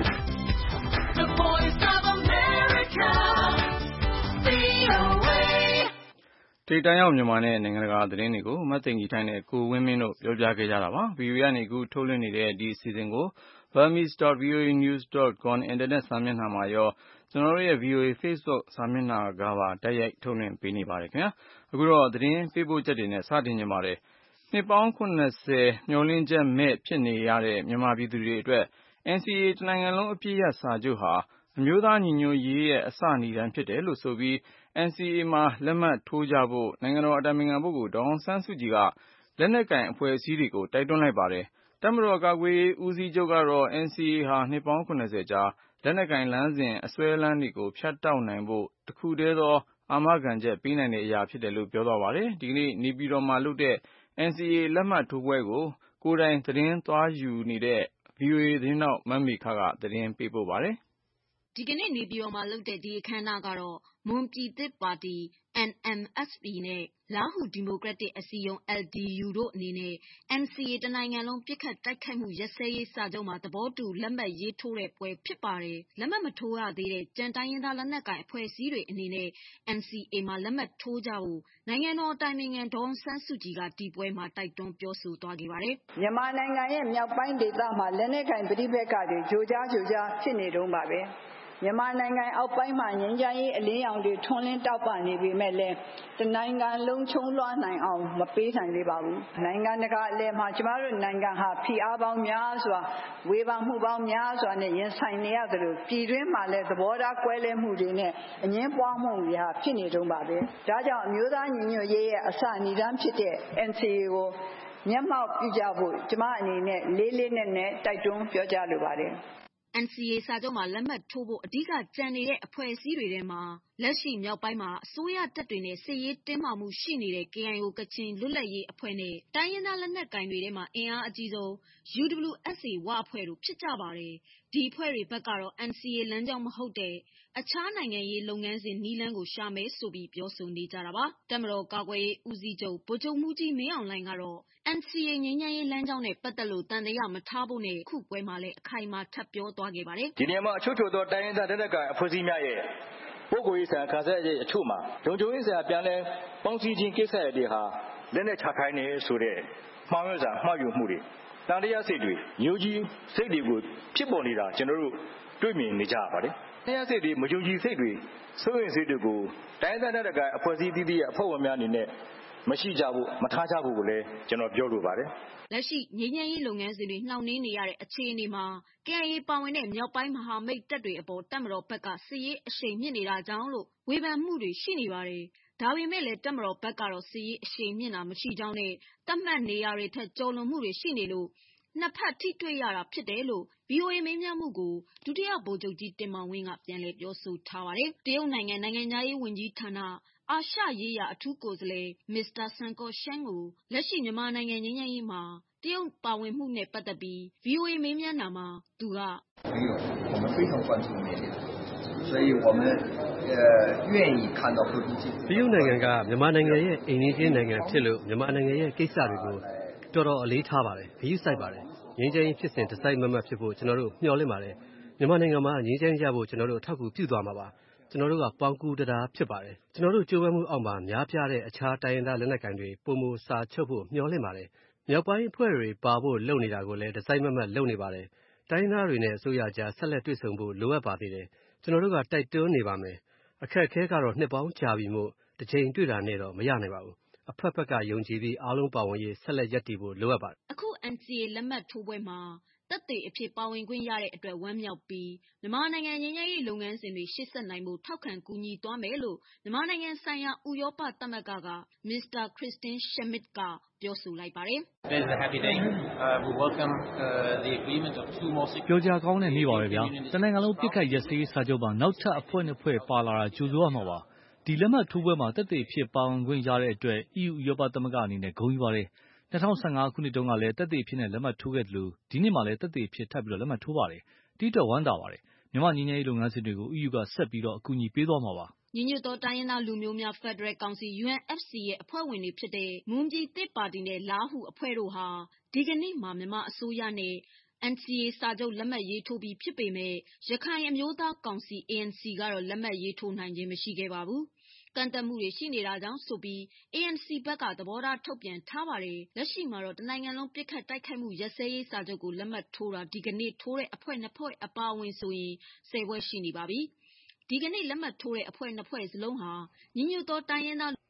the voice of America, VOA ထိပ်တန်းရောက်မြန်မာနဲ့နိုင်ငံတကာသတင်းတွေကိုမသိင်္ဂီထိုက်နဲ့ကိုဝင်းမင်းတို့ပြောပြခဲ့ကြတာပါ။ VOA ကနေအခုထုတ်လွှင့်နေတဲ့ဒီအစီအစဉ်ကိုburmese.voanews.com အင်တာနက်စာမျက်နှာမှာရောကျွန်တော်တို့ရဲ့ VOA Facebook စာမျက်နှာကပါတိုက်ရိုက်ထုတ်လွှင့်ပေးနေပါတယ်ခင်ဗျာ။အခုတော့သတင်းပေးပို့ချက်တွေနဲ့စတင်ကြပါမယ်။နှစ်ပေါင်း70မျှော်လင့်ချက်မဲ့ဖြစ်နေရတဲ့မြန်မာပြည်သူတွေအတွက် NCA တနိုင်ငံလုံးအပစ်ရပ်စာချုပ်ဟာအမျိုးသားညီညွတ်ရေးရဲ့အစနိဒါန်းဖြစ်တယ်လို့ဆိုပြီး NCA မှာလက်မှတ်ထိုးကြဖို့နိုင်ငံတော်အတိုင်ပင်ခံပုဂ္ဂိုလ်ဒေါ်အောင်ဆန်းစုကြည်ကလက်နက်ကိုင်အဖွဲ့အစည်းတွေကိုတိုက်တွန်းလိုက်ပါတယ်။တပ်မတော်ကာကွယ်ရေးဦးစီးချုပ်ကတော့ NCA ဟာနှစ်ပေါင်း70ကြာလက်နက်ကိုင်လမ်းစဉ်အစွဲလမ်းတွေကိုဖြတ်တောက်နိုင်ဖို့တစ်ခုတည်းသောအာမခံချက်ပေးနိုင်တဲ့အရာဖြစ်တယ်လို့ပြောသွားပါတယ်။ဒီကနေ့နေပြည်တော်မှာလုပ်တဲ့ NCA လက်မှတ်ထိုးပွဲကိုကိုယ်တိုင်သတင်းသွားယူနေတဲ့ VOA သတင်းထောက်မမေခကသတင်းပေးပို့ထားပါတယ်။ဒီကနေ့နေပြည်တော်မှာလုပ်တဲ့ဒီအခမ်းအနားကတော့မွန်ပြည်သစ်ပါတီ NMSP နဲ့ လားဟူဒီမိုကရက်တစ်အစည်းအရုံး LDU တို့အနေနဲ့ NCA တနိုင်ငံလုံးပစ်ခတ်တိုက်ခိုက်မှုရပ်စဲရေးစာချုပ်မှာသဘောတူလက်မှတ်ရေးထိုးတဲ့ပွဲဖြစ်ပါတယ်။ လက်မှတ်မထိုးရသေးတဲ့ကျန်တိုင်းရင်းသားလက်နက်ကိုင်အဖွဲ့အစည်းတွေအနေနဲ့ NCA မှာလက်မှတ်ထိုးကြဖို့နိုင်ငံတော်အတိုင်ပင်ခံဒေါ်အောင်ဆန်းစုကြည်ကဒီပွဲမှာတိုက်တွန်းပြောဆိုသွားပါတယ်။မြန်မာနိုင်ငံရဲ့မြောက်ပိုင်းဒေသမှာလက်နက်ကိုင်ပဋိပက္ခတွေကြိုကြားဖြစ်နေတုန်းပါပဲ။မြန်မာနိုင်ငံအောက်ပိုင်းမှာငြိမ်းချမ်းရေးအလင်းရောင်တွေထွန်းလင်းတောက်ပနေပေမဲ့လည်းတနိုင်ငံလုံးချုံလွှမ်းနိုင်အောင်မပေးနိုင်သေးပါဘူး။နိုင်ငံတကာအလယ်မှာကျမတို့နိုင်ငံဟာဖိအားပေါင်းများစွာဝေဖန်မှုပေါင်းများစွာနဲ့ရင်ဆိုင်နေရသလိုပြည်တွင်းမှာလည်းသဘောထားကွဲလွဲမှုတွေနဲ့အငြင်းပွားမှုတွေဟာဖြစ်နေတုန်းပါပဲ။ဒါကြောင့်အမျိုးသားညီညွတ်ရေးရဲ့အစနိဒါန်းဖြစ်တဲ့ NCA ကိုမျက်မှောက်ပြုကြဖို့ကျမအနေနဲ့လေးလေးနက်နက်တိုက်တွန်းပြောကြားလိုပါတယ်။ NCA စာချုပ်မှာလက်မှတ်ထိုးဖို့အဓိကကျန်နေတဲ့အဖွဲ့အစည်းတွေထဲမှာလက်ရှိမြောက်ပိုင်းမှာအစိုးရတပ်တွေနဲ့စစ်ရေးတင်းမာမှုရှိနေတဲ့ KIO ကချင်လွတ်လပ်ရေးအဖွဲ့နဲ့တိုင်းရင်းသားလက်နက်ကိုင်တွေထဲမှာအင်အားအကြီးဆုံး UWSA ဝအဖွဲ့တို့ဖြစ်ကြပါတယ်။ဒီအဖွဲ့တွေဘက်ကတော့ NCA လမ်းကြောင်းမဟုတ်တဲ့အခြားနိုင်ငံရေးလုပ်ငန်းစဉ်နည်းလမ်းကိုရှာမယ်ဆိုပြီးပြောဆိုနေကြတာပါ။တပ်မတော်ကာကွယ်ရေးဦးစီးချုပ်ဗိုလ်ချုပ်မှူးကြီးမင်းအောင်လှိုင်ကတော့ NCA ငြိမ်းချမ်းရေးလမ်းကြောင်းနဲ့ပတ်သက်လို့တန်တရားမထားဖို့နဲ့ခုပွဲမှာလည်းအခိုင်အမာထပ်ပြောသွားခဲ့ပါတယ်။ဒီနေရာမှာအချို့သောတိုင်းရင်းသားလက်နက်ကိုင်အဖွဲ့အစည်းများရဲ့ပုဂ္ဂိုလ်ရေးဆိုင်ရာခါးစားရဲ့အချို့မှာလုံခြုံရေးဆိုင်ရာပြန်လဲပေါင်းစည်းခြင်းကိစ္စတွေဟာလက်နက်ချခိုင်းနေဆိုတဲ့မှားယွင်းစွာမှားယွင်းမှုတွေတန်တရားစိတ်တွေညှို့ကြီးစိတ်တွေကိုဖြစ်ပေါ်နေတာကျွန်တော်တို့တွေ့မြင်နေကြရပါတယ်။တရားစိတ်တွေမယုံကြည်စိတ်တွေစိုးရိမ်စိတ်တွေကိုတိုင်းဒေသလက်နက်ကိုင်အဖွဲ့အစည်းတည်တည်ရဲ့အဖွဲ့ဝင်များအနေနဲ့မရှိကြဘူးမထားကြဘူးကိုလည်းကျွန်တော်ပြောလိုပါတယ်။လက်ရှိငြိမ်းချမ်းရေးလုပ်ငန်းစဉ်တွေနှောင့်နှေးနေရတဲ့အခြေအနေမှာ KIA ပါဝင်တဲ့မြောက်ပိုင်းမဟာမိတ်တပ်တွေအပေါ်တပ်မတော်ဘက်ကစစ်ရေးအရှိန်မြင့်နေတာကြောင့်လို့ဝေဖန်မှုတွေရှိနေပါတယ်။ဒါပေမဲ့လည်းတပ်မတော်ဘက်ကတော့စစ်ရေးအရှိန်မြင့်တာမရှိကြောင်းနဲ့သတ်မှတ်နေရာတွေထက်ကျော်လွန်မှုတွေရှိနေလို့နှစ်ဖက်ထိတွေ့ရတာဖြစ်တယ်လို့ VOA မေးမြန်းမှုကိုဒုတိယဗိုလ်ချုပ်ကြီးတင်မောင်ဝင်းကပြန်လည်ပြောဆိုထားပါတယ်။တရုတ်နိုင်ငံနိုင်ငံခြားရေးဝန်ကြီးဌာနအာရှရေးရာအထူးကိုယ်စားလှယ်မစ္စတာဆန်ကော့ရှန်းကိုလက်ရှိမြန်မာနိုင်ငံငြိမ်းချမ်းရေးမှာတရုတ်ပါဝင်မှုနဲ့ပတ်သက်ပြီး VOA မေးမြန်းတာမှာသူကတရုတ်နိုင်ငံကမြန်မာနိုင်ငံရဲ့အိမ်နီးချင်းနိုင်ငံဖြစ်လို့မြန်မာနိုင်ငံရဲ့ကိစ္စတွေကိုတော်တော်အလေးထားပါတယ်ဂရုစိုက်ပါတယ်ငြိမ်းချမ်းရေးဖြစ်စဉ်တစိုက်မတ်မတ်ဖြစ်ဖို့ကျွန်တော်တို့မျှော်လင့်ပါတယ်မြန်မာနိုင်ငံမှာငြိမ်းချမ်းရဖို့ကျွန်တော်တို့အထောက်အကူပြုသွားမှာပါကျွန်တော်တို့ကပေါင်းကူးတရားဖြစ်ပါတယ်ကျွန်တော်တို့ကြိုးပမ်းမှုအောက်မှာများပြားတဲ့အခြားတိုင်းရင်းသားလက်နက်ကိုင်တွေပုံမူစာချုပ်ဖို့မျှော်လင့်ပါတယ်မြောက်ပိုင်းအဖွဲ့တွေပါဖို့လုပ်နေတာကိုလည်းတစိုက်မတ်မတ်လုပ်နေပါတယ်တိုင်းသားတွေနဲ့အစိုးရကြားဆက်လက်တွေ့ဆုံဖို့လိုအပ်ပါသေးတယ်ကျွန်တော်တို့ကတိုက်တွန်းနေပါမယ်အခက်အခဲကတော့နှစ်ပေါင်းကြာပြီမို့တစ်ချိန်တွေ့တာနဲ့တော့မရနိုင်ပါဘူးအဖက်ဖက်ကယုံကြည်ပြီးအားလုံးပါဝင်ရေးဆက်လက်ရပ်တည်ဖို့လိုအပ်ပါတယ်အခု NCA လက်မှတ်ထိုးပွဲမှာတပ်တွေအဖြစ်ပါဝင်ခွင့်ရတဲ့အတွက်ဝမ်းမြောက်ပြီးမြန်မာနိုင်ငံငြိမ်းချမ်းရေးလုပ်ငန်းစဉ်တွေရှေ့ဆက်နိုင်ဖို့ထောက်ခံကူညီသွားမယ်လို့မြန်မာနိုင်ငံဆိုင်ရာဥရောပသမဂ္ဂကမစ္စတာခရစ်စတင်းရှမစ်ကပြောဆိုလိုက်ပါတယ်ပြောကြကောင်းတဲ့နေ့ပါပဲဗျာတနိုင်ငံလုံးပြစ်ခတ်ရက်စည်းစာချုပ်မှာနောက်ထပ်အဖွဲ့နှစ်ဖွဲ့ပါလာတာကြိုဆိုရမှာပါဒီလက်မှတ်ထိုးပွဲမှာတပ်တွေအဖြစ်ပါဝင်ခွင့်ရတဲ့အတွက် EU ဥရောပသမဂ္ဂအနေနဲ့ဂုဏ်ယူပါတယ်2015ခုနှစ်တုန်းကလည်းတပ်တွေအဖြစ်နဲ့လက်မှတ်ထိုးခဲ့တယ်လို့ဒီနှစ်မှာလည်းတပ်တွေအဖြစ်ထပ်ပြီးလက်မှတ်ထိုးပါတယ်ဒီတော့ဝမ်းသာပါတယ်မြန်မာညီညီလုပ်ငန်းစဉ်တွေကို EU ကဆက်ပြီးအကူအညီပေးသွားမှာပါညီညွတ်သောတိုင်းရင်းသားလူမျိုးများဖက်ဒရယ်ကောင်စီ UNFC ရဲ့အဖွဲ့ဝင်တွေဖြစ်တဲ့မွန်ပြည်သစ်ပါတီနဲ့လားဟူအဖွဲ့တို့ဟာဒီကနေ့မှာမြန်မာအစိုးရနဲ့ NCA စာချုပ်လက်မှတ်ရေးထိုးပြီးဖြစ်ပေမဲ့ရခိုင်အမျိုးသားကောင်စီ ANC ကတော့လက်မှတ်ရေးထိုးနိုင်ခြင်းမရှိခဲ့ပါဘူးကန့်သက်မှုတွေရှိနေတာကြောင့်ဆိုပြီး ANC ဘက်ကသဘောထားထုတ်ပြန်ထားပါတယ်လက်ရှိမှာတော့တနိုင်ငံလုံးပြစ်ခတ်တိုက်ခိုက်မှုရပ်စဲရေးစာချုပ်ကိုလက်မှတ်ထိုးတာဒီကနေ့ထိုးတဲ့အဖွဲ့နှစ်ဖွဲ့အပါအဝင်ဆိုရင်10ဖွဲ့ရှိနေပါပြီဒီကနေ့လက်မှတ်ထိုးတဲ့အဖွဲ့နှစ်ဖွဲ့စလုံးဟာညီညွတ်သောတိုင်းရင်းသားဒါ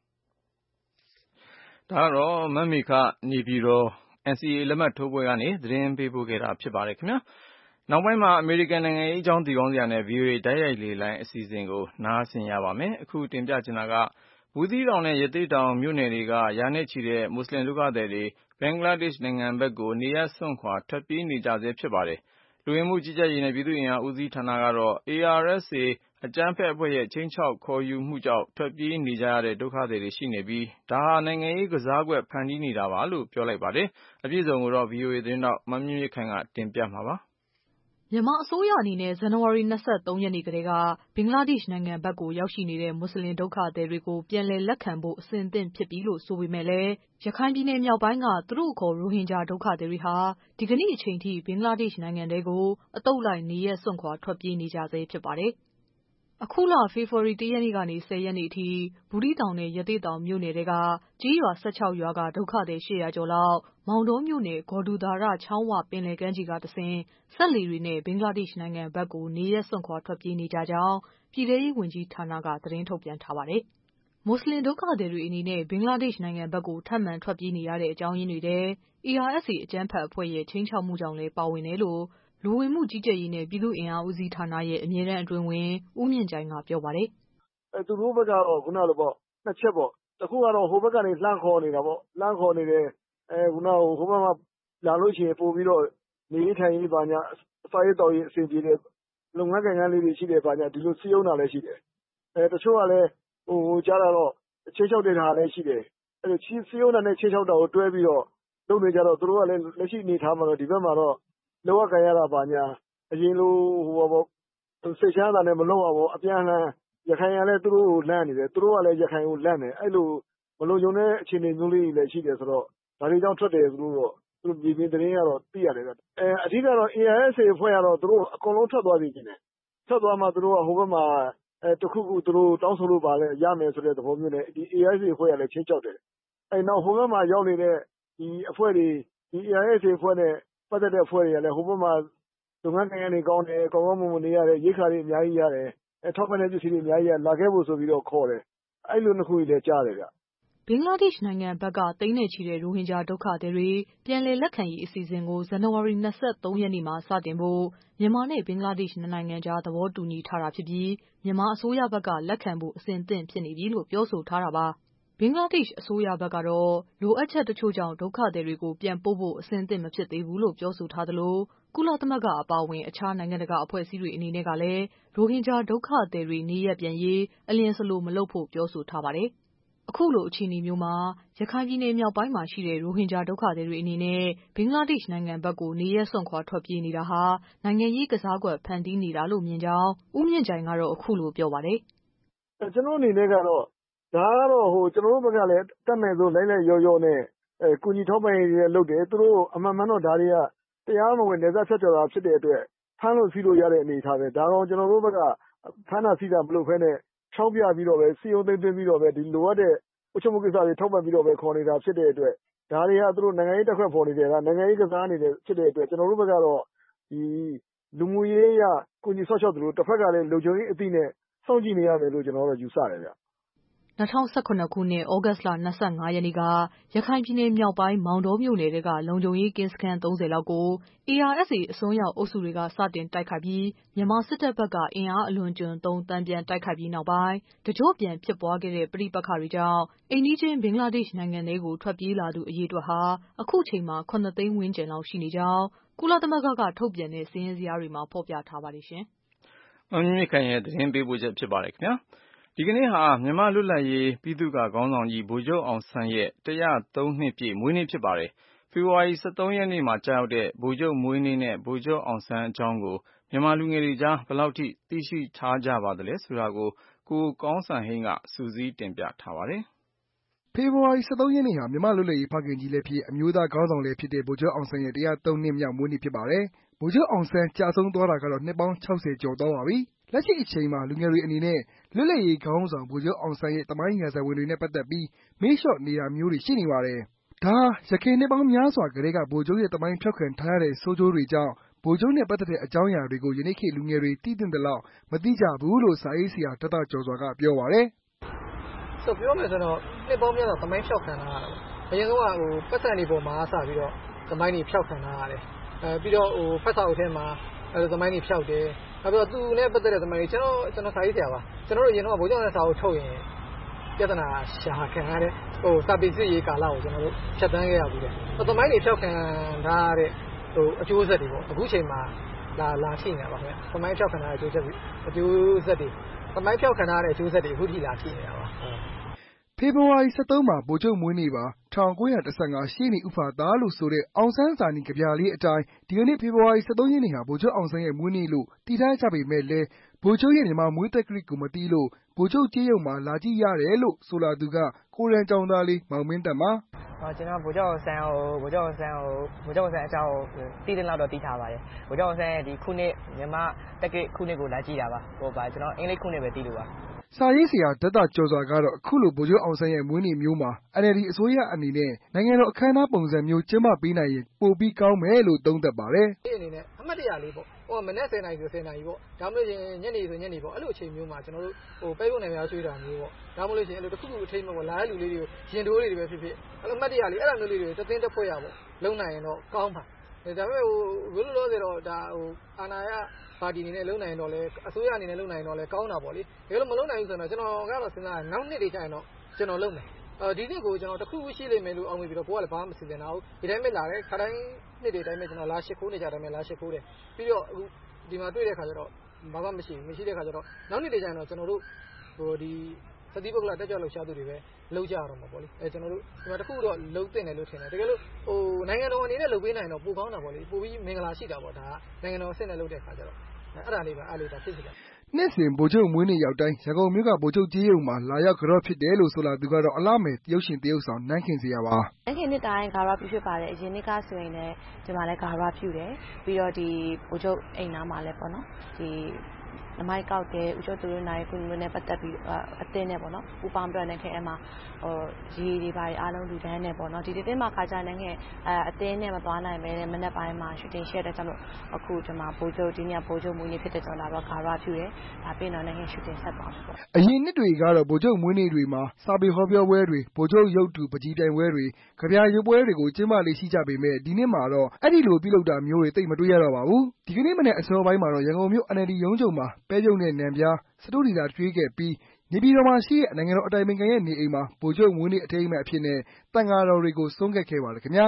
ကတော့မမေခနေပြည်တော် NCA လက်မှတ်ထိုးပွဲကနေသတင်းပေးပို့ခဲ့တာဖြစ်ပါတယ်ခင်ဗျာနောက်ပိုင်းမှာအမေရိကန်နိုင်ငံရေးအကြောင်းဒီကောင်းစရာနဲ့ VOA တိုက်ရိုက်လေလိုင်းအစီအစဉ်ကိုနားဆင်ရပါမယ်အခုတင်ပြချင်တာကဘူးသီးတောင်နဲ့ရသေ့တောင်မြို့နယ်တွေကရာနဲ့ချီတဲ့မွတ်စလင်ဒုက္ခသည်တွေဘင်္ဂလားဒေ့ရှ်နိုင်ငံဘက်ကိုနေရပ်စွန့်ခွာထွက်ပြေးနေကြဆဲဖြစ်ပါတယ်လူဝင်မှုကြီးကြပ်ရေးနဲ့ပြည်သူ့အင်အားဦးစီးဌာနကတော့ ARSA အကြမ်းဖက်အဖွဲ့ရဲ့ခြိမ်းခြောက်ခေါ်ယူမှုကြောင့်ထွက်ပြေးနေကြရတဲ့ဒုက္ခသည်တွေရှိနေပြီးဒါဟာနိုင်ငံရေးကစားကွက်ဖန်တီးနေတာပါလို့ပြောလိုက်ပါတယ်အပြည့်အစုံကိုတော့ VOA သတင်းထောက်မမြင့်မြင့်ခိုင်ကတင်ပြမှာပါမြန်မာအစိုးရအနေနဲ့ဇန်နဝါရီ23ရက်နေ့ကတည်းကဘင်္ဂလားဒေ့ရှ်နိုင်ငံဘက်ကိုရောက်ရှိနေတဲ့မွတ်စလင်ဒုက္ခသည်တွေကိုပြန်လည်လက်ခံဖို့အဆင်သင့်ဖြစ်ပြီလို့ဆိုပေမဲ့လည်းရခိုင်ပြည်နယ်မြောက်ပိုင်းကသူတို့အခေါ်ရိုဟင်ဂျာဒုက္ခသည်တွေဟာဒီကနေ့အချိန်ထိဘင်္ဂလားဒေ့ရှ်နိုင်ငံထဲကိုအတုပ်လိုက်နေရက်စွန့်ခွာထွက်ပြေးနေကြဆဲဖြစ်ပါတယ်။အခုလဖေဖော်ဝါရီ1ရက်နေ့ကနေ10ရက်နေ့အထိဘူးသီးတောင်နဲ့ရသေ့တောင်မြို့နယ်တွေကကြေးရွာ16ရွာကဒုက္ခသည်800ကျော်လောက်မောင်တောမြို့နယ်ဂေါ်ဒူသာရချောင်းဝပင်လယ်ကမ်းခြေကတဆင့်ဆက်လီတွေနဲ့ဘင်္ဂလားဒေ့ရှ်နိုင်ငံဘက်ကိုနေရက်စွန့်ခွာထွက်ပြေးနေကြကြောင်းပြည်ထောင်ရေးဝန်ကြီးဌာနကသတင်းထုတ်ပြန်ထားပါတယ်။မွတ်စလင်ဒုက္ခသည်တွေအနေနဲ့ဘင်္ဂလားဒေ့ရှ်နိုင်ငံဘက်ကိုထပ်မံထွက်ပြေးနေရတဲ့အကြောင်းရင်းတွေထဲ ARSA အကြမ်းဖက်အဖွဲ့ရဲ့ချိန်ချောက်မှုကြောင့်လည်းပါဝင်တယ်လို့လူဝင်မှုကြီးကြပ်ရေးနဲ့ပြည်သူ့အင်အားဦးစီးဌာနရဲ့အမြဲတမ်းအတွင်းဝင်ဦးမြင့်ကြိုင်ကပြောပါတယ်။သူတို့ဘက်ကတော့ခုနလိုပေါ့နှစ်ချက်ပေါ့တစ်ခုကတော့ဟိုဘက်ကနေလှမ်းခေါ်နေတာပေါ့လှမ်းခေါ်နေတယ်ခုနဟိုဘက်မှာလာလို့ရှိရင်ပို့ပြီးတော့နေထိုင်ရေးပါညာအစာရေးတောက်ရေးအဆင်ပြေတယ်လုပ်ငန်းကိုင်ငန်းလေးတွေရှိတယ်ပါညာဒီလိုစီးအောင်တာလည်းရှိတယ်တချို့ကလည်းကြားတာတော့ချင်းချောက်တဲ့ဟာလည်းရှိတယ်အဲ့လိုစီယုံနဲ့ချင်းချောက်တာကိုတွဲပြီးတော့လုပ်နေကြတော့သူတို့ကလည်းလက်ရှိအနေထားမှာတော့ဒီဘက်မှာတော့လောကကံရတာပါညာအရင်လိုစိတ်ချမ်းသာနဲ့မလုပ်အောင်အပြန်အလှန်ရခိုင်ကလည်းသူတို့ကိုလန့်နေတယ်သူတို့ကလည်းရခိုင်ကိုလန့်တယ်အဲ့လိုမလုံခြုံတဲ့အခြေအနေမျိုးလေးတွေလည်းရှိတယ်ဆိုတော့ဒါတွေကြောင့်ထွက်တယ်သူတို့မြေပြင်သတင်းကတော့သိရတယ်အဓိကတော့ AISA အဖွဲ့ကတော့သူတို့အကုန်လုံးထွက်သွားပြီနေတယ်ထွက်သွားမှသူတို့ကဟိုဘက်မှာတခုခုသူတို့တောင်းဆိုလို့ပါလဲရမယ်ဆိုတဲ့သဘောမျိုးနဲ့ဒီ AISA အဖွဲ့ကလည်းချင်းကြောက်တယ်နောက်ဟိုဘက်မှာရောက်နေတဲ့ဒီအဖွဲ့တွေဒီ AISA အဖွဲ့နဲ့ပတ်သက်တဲ့အဖွဲ့တွေကလည်းဟိုဘက်မှာလုပ်ငန်းကိုင်ရနေကောင်းတယ်ကောင်းကောင်းမွန်မွန်နေရတယ်ရိတ်ခါတွေအများကြီးရတယ်ထောက်ပံ့တဲ့ပစ္စည်းတွေအများကြီးရလာခဲ့ဖို့ဆိုပြီးတော့ခေါ်တယ်အဲ့လိုနှစ်ခုကြီးလည်းကြားတယ်ဗျဘင်္ဂလားဒေ့ရှ်နိုင်ငံဘက်ကသိန်းနဲ့ချီတဲ့ရိုဟင်ဂျာဒုက္ခသည်တွေပြန်လည်လက်ခံရေးအစီအစဉ်ကိုဇန်နဝါရီ23 ရက်နေ့မှာစတင်ဖို့မြန်မာနဲ့ဘင်္ဂလားဒေ့ရှ်နိုင်ငံကြားသဘောတူညီထားတာဖြစ်ပြီးမြန်မာအစိုးရဘက်ကလက်ခံဖို့အဆင်သင့်ဖြစ်နေပြီလို့ပြောဆိုထားတာပါဘင်္ဂလားဒေ့ရှ်အစိုးရဘက်ကတော့လိုအပ်ချက်တချို့ကြောင့်ဒုက္ခသည်တွေကိုပြန်ပို့ဖို့အဆင်သင့်မဖြစ်သေးဘူးလို့ပြောဆိုထားသလိုကုလသမဂ္ဂအပါအဝင်အခြားနိုင်ငံတကာအဖွဲ့အစည်းတွေအနေနဲ့ကလည်းရိုဟင်ဂျာဒုက္ခသည်တွေနေရပ်ပြန်ရေးအလျင်စလိုမလုပ်ဖို့ပြောဆိုထားပါတယ်အခုလိုအခြေအနေမျိုးမှာရခိုင်ပြည်နယ်မြောက်ပိုင်းမှာရှိတဲ့ရိုဟင်ဂျာဒုက္ခသည်တွေအနေနဲ့ဘင်္ဂလားဒေ့ရှ်နိုင်ငံဘက်ကိုနေရပ်စွန့်ခွာထွက်ပြေးနေတာဟာနိုင်ငံရေးကစားကွက်ဖန်တီးနေတာလို့မြင်ကြောင်းဦးမြင့်ကြိုင်ကတော့အခုလိုပြောပါတယ်ကျွန်တော်အနေနဲ့ကတော့ဒါကတော့ကျွန်တော်တို့ဘက်ကလည်းတတ်နိုင်ဆုံးလိုက်လိုက်ရောရောနဲ့ကုညီထောက်ပံ့ရေးတွေလုပ်တယ်သူတို့အမှန်မှန်တော့ဒါတွေကတရားမဝင်နေသက်ဆက်ကြော်တာဖြစ်တဲ့အတွက်ဖမ်းလို့စီးလို့ရတဲ့အနေအထားပဲဒါတော့ကျွန်တော်တို့ဘက်ကဖမ်းတာစီးတာမလုပ်ဘဲနဲ့ချောင်းပြပြီးတော့ပဲစီယုံသိမ်းသွင်းပြီးတော့ပဲဒီလိုအပ်တဲ့အချုပ်မှုကိစ္စတွေထောက်ပံ့ပြီးတော့ပဲခေါ်နေတာဖြစ်တဲ့အတွက်ဒါတွေကသူတို့နိုင်ငံရေးတက်ခွက်ပေါ်နေတယ်နိုင်ငံရေးကစားနေတယ်ဖြစ်တဲ့အတွက်ကျွန်တော်တို့ဘက်ကတော့ဒီလူမှုရေးရကုညီဆော့ချောက်သလိုတစ်ဖက်ကလည်းလုံခြုံရေးအသိနဲ့စောင့်ကြည့်နေရတယ်လို့ကျွန်တော်တို့ယူဆတယ်ဗျ 2019ခုနှစ်ဩဂတ်လ25ရက်နေ့ကရခိုင်ပြည်နယ်မြောက်ပိုင်းမောင်တောမြို့နယ်ကလုံခြုံရေးကင်းစခန်း30လောက်ကို ARSA အစွန်းရောက်အုပ်စုတွေကစတင်တိုက်ခိုက်ပြီးမြန်မာစစ်တပ်ဘက်ကအင်အားအလွန်ကျွံသုံးတန်ပြန်တိုက်ခိုက်ပြီးနောက်ပိုင်းတကြော့ပြန်ဖြစ်ပွားခဲ့တဲ့ပဋိပက္ခတွေကြောင့်အိမ်နီးချင်းဘင်္ဂလားဒေ့ရှ်နိုင်ငံတွေကိုထွက်ပြေးလာသူအရေအတွက်ဟာအခုချိန်မှာ9သိန်းဝန်းကျင်လောက်ရှိနေကြောင်းကုလသမဂ္ဂကထုတ်ပြန်တဲ့စာရင်းဇယားတွေမှာဖော်ပြထားပါတယ်ရှင်။မြင့်ခိုင်ရဲ့သတင်းပေးပို့ချက်ဖြစ်ပါတယ်ခင်ဗျာ။ဒီကနေ့ဟာမြန်မာလွတ်လပ်ရေးပြည်သူ့ခေါင်းဆောင်ကြီးဗိုလ်ချုပ်အောင်ဆန်းရဲ့103နှစ်ပြည့်မွေးနေ့ဖြစ်ပါတယ်။ဖေဖော်ဝါရီ23ရက်နေ့မှာကြာရောက်တဲ့ဗိုလ်ချုပ်မွေးနေ့နဲ့ဗိုလ်ချုပ်အောင်ဆန်းအကြောင်းကိုမြန်မာလူငယ်တွေကြားဘယ်လောက်ထိသိရှိထားကြပါသလဲဆိုတာကိုကိုကောင်းစံဟိန်းကစူးစီးတင်ပြထားပါတယ်။ဖေဖော်ဝါရီ23ရက်နေ့ဟာမြန်မာလွတ်လပ်ရေးဖခင်ကြီးလည်းဖြစ်အမျိုးသားခေါင်းဆောင်လည်းဖြစ်တဲ့ဗိုလ်ချုပ်အောင်ဆန်းရဲ့103နှစ်မြောက်မွေးနေ့ဖြစ်ပါတယ်။ဗိုလ်ချုပ်အောင်ဆန်းကြာဆုံးသွားတာကတော့နှစ်ပေါင်း60ကျော်သွားပါပြီ။လက်ရှိအချိန်မှာလူငယ်တွေအနေနဲ့လွတ်လပ်ရေးခေါင်းဆောင်ဗိုလ်ချုပ်အောင်ဆန်းရဲ့သမိုင်းရာဇဝင်တွေနဲ့ပတ်သက်ပြီးမေ့လျော့နေတာမျိုးတွေရှိနေပါတယ်။ဒါဟာယခင်နှစ်ပေါင်းများစွာကတည်းကဗိုလ်ချုပ်ရဲ့သမိုင်းဖြောက်ခံထားရတဲ့ဆိုးကျိုးတွေကြောင့်ဗိုလ်ချုပ်နဲ့ပတ်သက်တဲ့အကြောင်းအရာတွေကိုယနေ့ခေတ်လူငယ်တွေသိသင့်သလောက်မသိကြဘူးလို့စာရေးဆရာဒေါက်တာကျော်စွာကပြောပါတယ်။ပြောမယ်ဆိုတော့နှစ်ပေါင်းများစွာသမိုင်းဖြောက်ခံထားရတာ။အရင်ဆုံးကပတ်စံတွေပေါ်မှာစပြီးတော့သမိုင်းတွေဖြောက်ခံထားရတယ်။ပြီးတော့ဖတ်စာအုပ်ထဲမှာသမိုင်းတွေဖြောက်တယ်။နောက်ပြီးတော့သူနဲ့ပတ်သက်တဲ့သမိုင်းတွေကျွန်တော်စာရေးဆရာပါ။ကျွန်တော်တို့အရင်တော့ဗိုလ်ချုပ်နဲ့စာအုပ်ထုတ်ရင်ပြဿနာရှာခံရတဲ့စာပေစစ်ရေးကာလကိုကျွန်တော်တို့ဖြတ်တန်းခဲ့ရဘူးတဲ့။သမိုင်းတွေဖြောက်ခံထားရတဲ့အကျိုးဆက်တွေပေါ့အခုချိန်မှာလာရှိနေတာပါခင်ဗျ။သမိုင်းဖြောက်ခံထားတဲ့အကျိုးဆက်တွေသမိုင်းဖြောက်ခံထားတဲ့အကျိုးဆက်တွေအခုထိလာရှိနေတာပါ။ဖေဖော်ဝါရီ23မှာဗိုလ်ချုပ်မွေးနေ့ပါ1915ရှေ့နေဥဖာသားလို့ဆိုတဲ့အောင်ဆန်းစာနီကဗျာလေးအတိုင်းဒီကနေ့ဖေဖော်ဝါရီ23ရက်နေ့ဟာဗိုလ်ချုပ်အောင်ဆန်းရဲ့မွေးနေ့လို့တည်ထားကြပေမဲ့လည်းဗိုလ်ချုပ်ရဲ့မြန်မာမွေးတက္ကရာကိုမသိလို့ဗိုလ်ချုပ်ကြေးရုံမှာလာကြည့်ရတယ်လို့ဆိုလာသူကကိုရန်ကျောင်းသားလေးမောင်မင်းတက်ပါကျွန်တော်ဗိုလ်ချုပ်အောင်ဆန်းအကြောင်းကိုသိတဲ့လောက်တော့သိထားပါတယ်ဗိုလ်ချုပ်အောင်ဆန်းရဲ့ဒီခုနှစ်မြန်မာတက္ကရာခုနှစ်ကိုလာကြည့်တာပါကျွန်တော်အင်္ဂလိပ်ခုနှစ်ပဲသိလို့ပါစာရေးဆရာဒေါက်တာကျော်စွာကတော့အခုလိုဗိုလ်ချုပ်အောင်ဆန်းရဲ့မွေးနေ့မျိုးမှာ NLD အစိုးရအနေနဲ့နိုင်ငံတော်အခမ်းအနားပုံစံမျိုးကျင်းပပေးနိုင်ရင်ပိုပြီးကောင်းမယ်လို့သုံးသပ်ပါတယ်။ဒီအနေနဲ့အမှတ်တရလေးပေါ့မနက်10နာရီဆို10နာရီပေါ့ဒါမှမဟုတ်ရင်ညနေဆိုညနေပေါ့အဲ့လိုအချိန်မျိုးမှာကျွန်တော်တို့ပဲပုံနယ်များဆွေးတာမျိုးပေါ့ဒါမှမဟုတ်ရင်အဲ့လိုတစ်ခုခုအထိမ်းပေါ့လာတဲ့လူလေးတွေကိုရင်တိုးတွေပဲဖြစ်ဖြစ်အဲ့လိုအမှတ်တရလေးအဲ့လိုမျိုးလေးတွေသင်းတက်ဖွဲ့ရပေါ့လုံနိုင်ရင်တော့ကောင်းပါဒါပေမဲ့ဘယ်လိုလို့ဆိုတော့ဒါအာဏာရပါတီအနေနဲ့လုံနိုင်တော့လဲအစိုးရအနေနဲ့လုံနိုင်တော့လဲကောင်းတာပေါ့လေဒါလိုမလုံနိုင်ဘူးဆိုတော့ကျွန်တော်ကတော့စဉ်းစားနောက်နှစ်တွေကျရင်တော့ကျွန်တော်လုံမယ်ဒီနှစ်ကိုကျွန်တော်တစ်ခုခုရှိလိမ့်မယ်လို့အောင်းမိပြီးတော့ကိုကလည်းဘာမှမစီစဉ်တာဘူးဒီတိုင်းပဲလာတယ်ခါတိုင်းနှစ်တွေတိုင်းပဲကျွန်တော်လာရှစ်ခိုးနေကြတယ်မယ်လာရှစ်ခိုးတယ်ပြီးတော့အခုဒီမှာတွေ့တဲ့ခါကျတော့ဘာမှမရှိတဲ့ခါကျတော့နောက်နှစ်တွေကျရင်တော့ကျွန်တော်တို့ဒီသတိပုဂ္ဂလတက်ကြွလှုပ်ရှားသူတွေပဲလုပ်ကြရတော့မှာပေါ့လေကျွန်တော်တို့ဒီမှာတစ်ခုတော့လုံးတင်တယ်လို့ထင်တယ်တကယ်လို့နိုင်ငံတော်အနေနဲ့လုပ်ပေးနိုင်တော့ပိုကောင်းတာပေါ့လေပိုပြီးမင်္ဂလာရှိတာပေါ့ဒါကနိုင်ငံတော်အဆင့်နဲ့လုပ်တဲ့ခါကျတော့အဲ့ဒါလေးပဲအဲ့လိုဒါဖြစ်စီတယ်နှစ်စဉ်ဗိုလ်ချုပ်မွေးနေ့ရောက်တိုင်းရန်ကုန်မြို့ကဗိုလ်ချုပ်ကြေးရုံမှာလာရောက်ကြော့ဖြစ်တယ်လို့ဆိုလာသူကတော့အလားမယ်တရုတ်ရှင်တရုတ်ဆောင်နန်းခင်စရာပါနန်းခင်နှစ်တိုင်းဂါရပြုဖြစ်ပါတယ်အရင်နှစ်ကဆိုရင်လည်းဒီမှာလည်းဂါရပြုတယ်ပြီးတော့ဒီဗိုလ်ချုပ်အိမ်နာမှာလည်းပေါ့နော်ဒီနမိုက်ကောက်တဲ့ဦးကျော်သူတို့နိုင်ခုလိုနဲ့ပတ်သက်ပြီးအတင်းနဲ့ပေါ့နော်ပူပေါင်းပြတဲ့ခင်အမှာရေတွေပါအားလုံးလူတန်းနဲ့ပေါ့နော်ဒီတင်းမှာခါကြတဲ့ခင်အတင်းနဲ့မသွားနိုင်ပဲမနေ့ပိုင်းမှာရှူတင်ရှက်တဲ့ကြောင့်အခုဒီမှာဗိုလ်ချုပ်ဒီညဗိုလ်ချုပ်မွေးနေ့ဖြစ်တဲ့ကြောင့်လာတော့ဂါရပြုတယ်ဒါပြင်တော့လည်းရှူတင်ဆက်ပါမယ်ပေါ့အရင်နှစ်တွေကတော့ဗိုလ်ချုပ်မွေးနေ့တွေမှာစာပေဟောပြောပွဲတွေဗိုလ်ချုပ်ရုပ်တုပကြီးပြိုင်ပွဲတွေကြပြရုပ်ပွဲတွေကိုကျင်းပလေးရှိကြပေမဲ့ဒီနှစ်မှာတော့အဲ့ဒီလိုပြုလုပ်တာမျိုးတွေသိပ်မတွေ့ရတော့ပါဘူးဒီကနေ့မနေ့အစောပိုင်းမှာတော့ရန်ကုန်မြို့ NLD ရုံးချုပ်မှာပဲကျုံနဲ့နံပြားစတုဒီသာထွေးခဲ့ပြီးနေပြည်တော်မှာရှိတဲ့နိုင်ငံတော်အတိုင်ပင်ခံရဲ့နေအိမ်မှာဗိုလ်ချုပ်မွေးနေ့အထိမ်းအမှတ်အဖြစ်နဲ့သံဃာတော်တွေကိုဆွမ်းကပ်ခဲ့ပါတယ်ခင်ဗျာ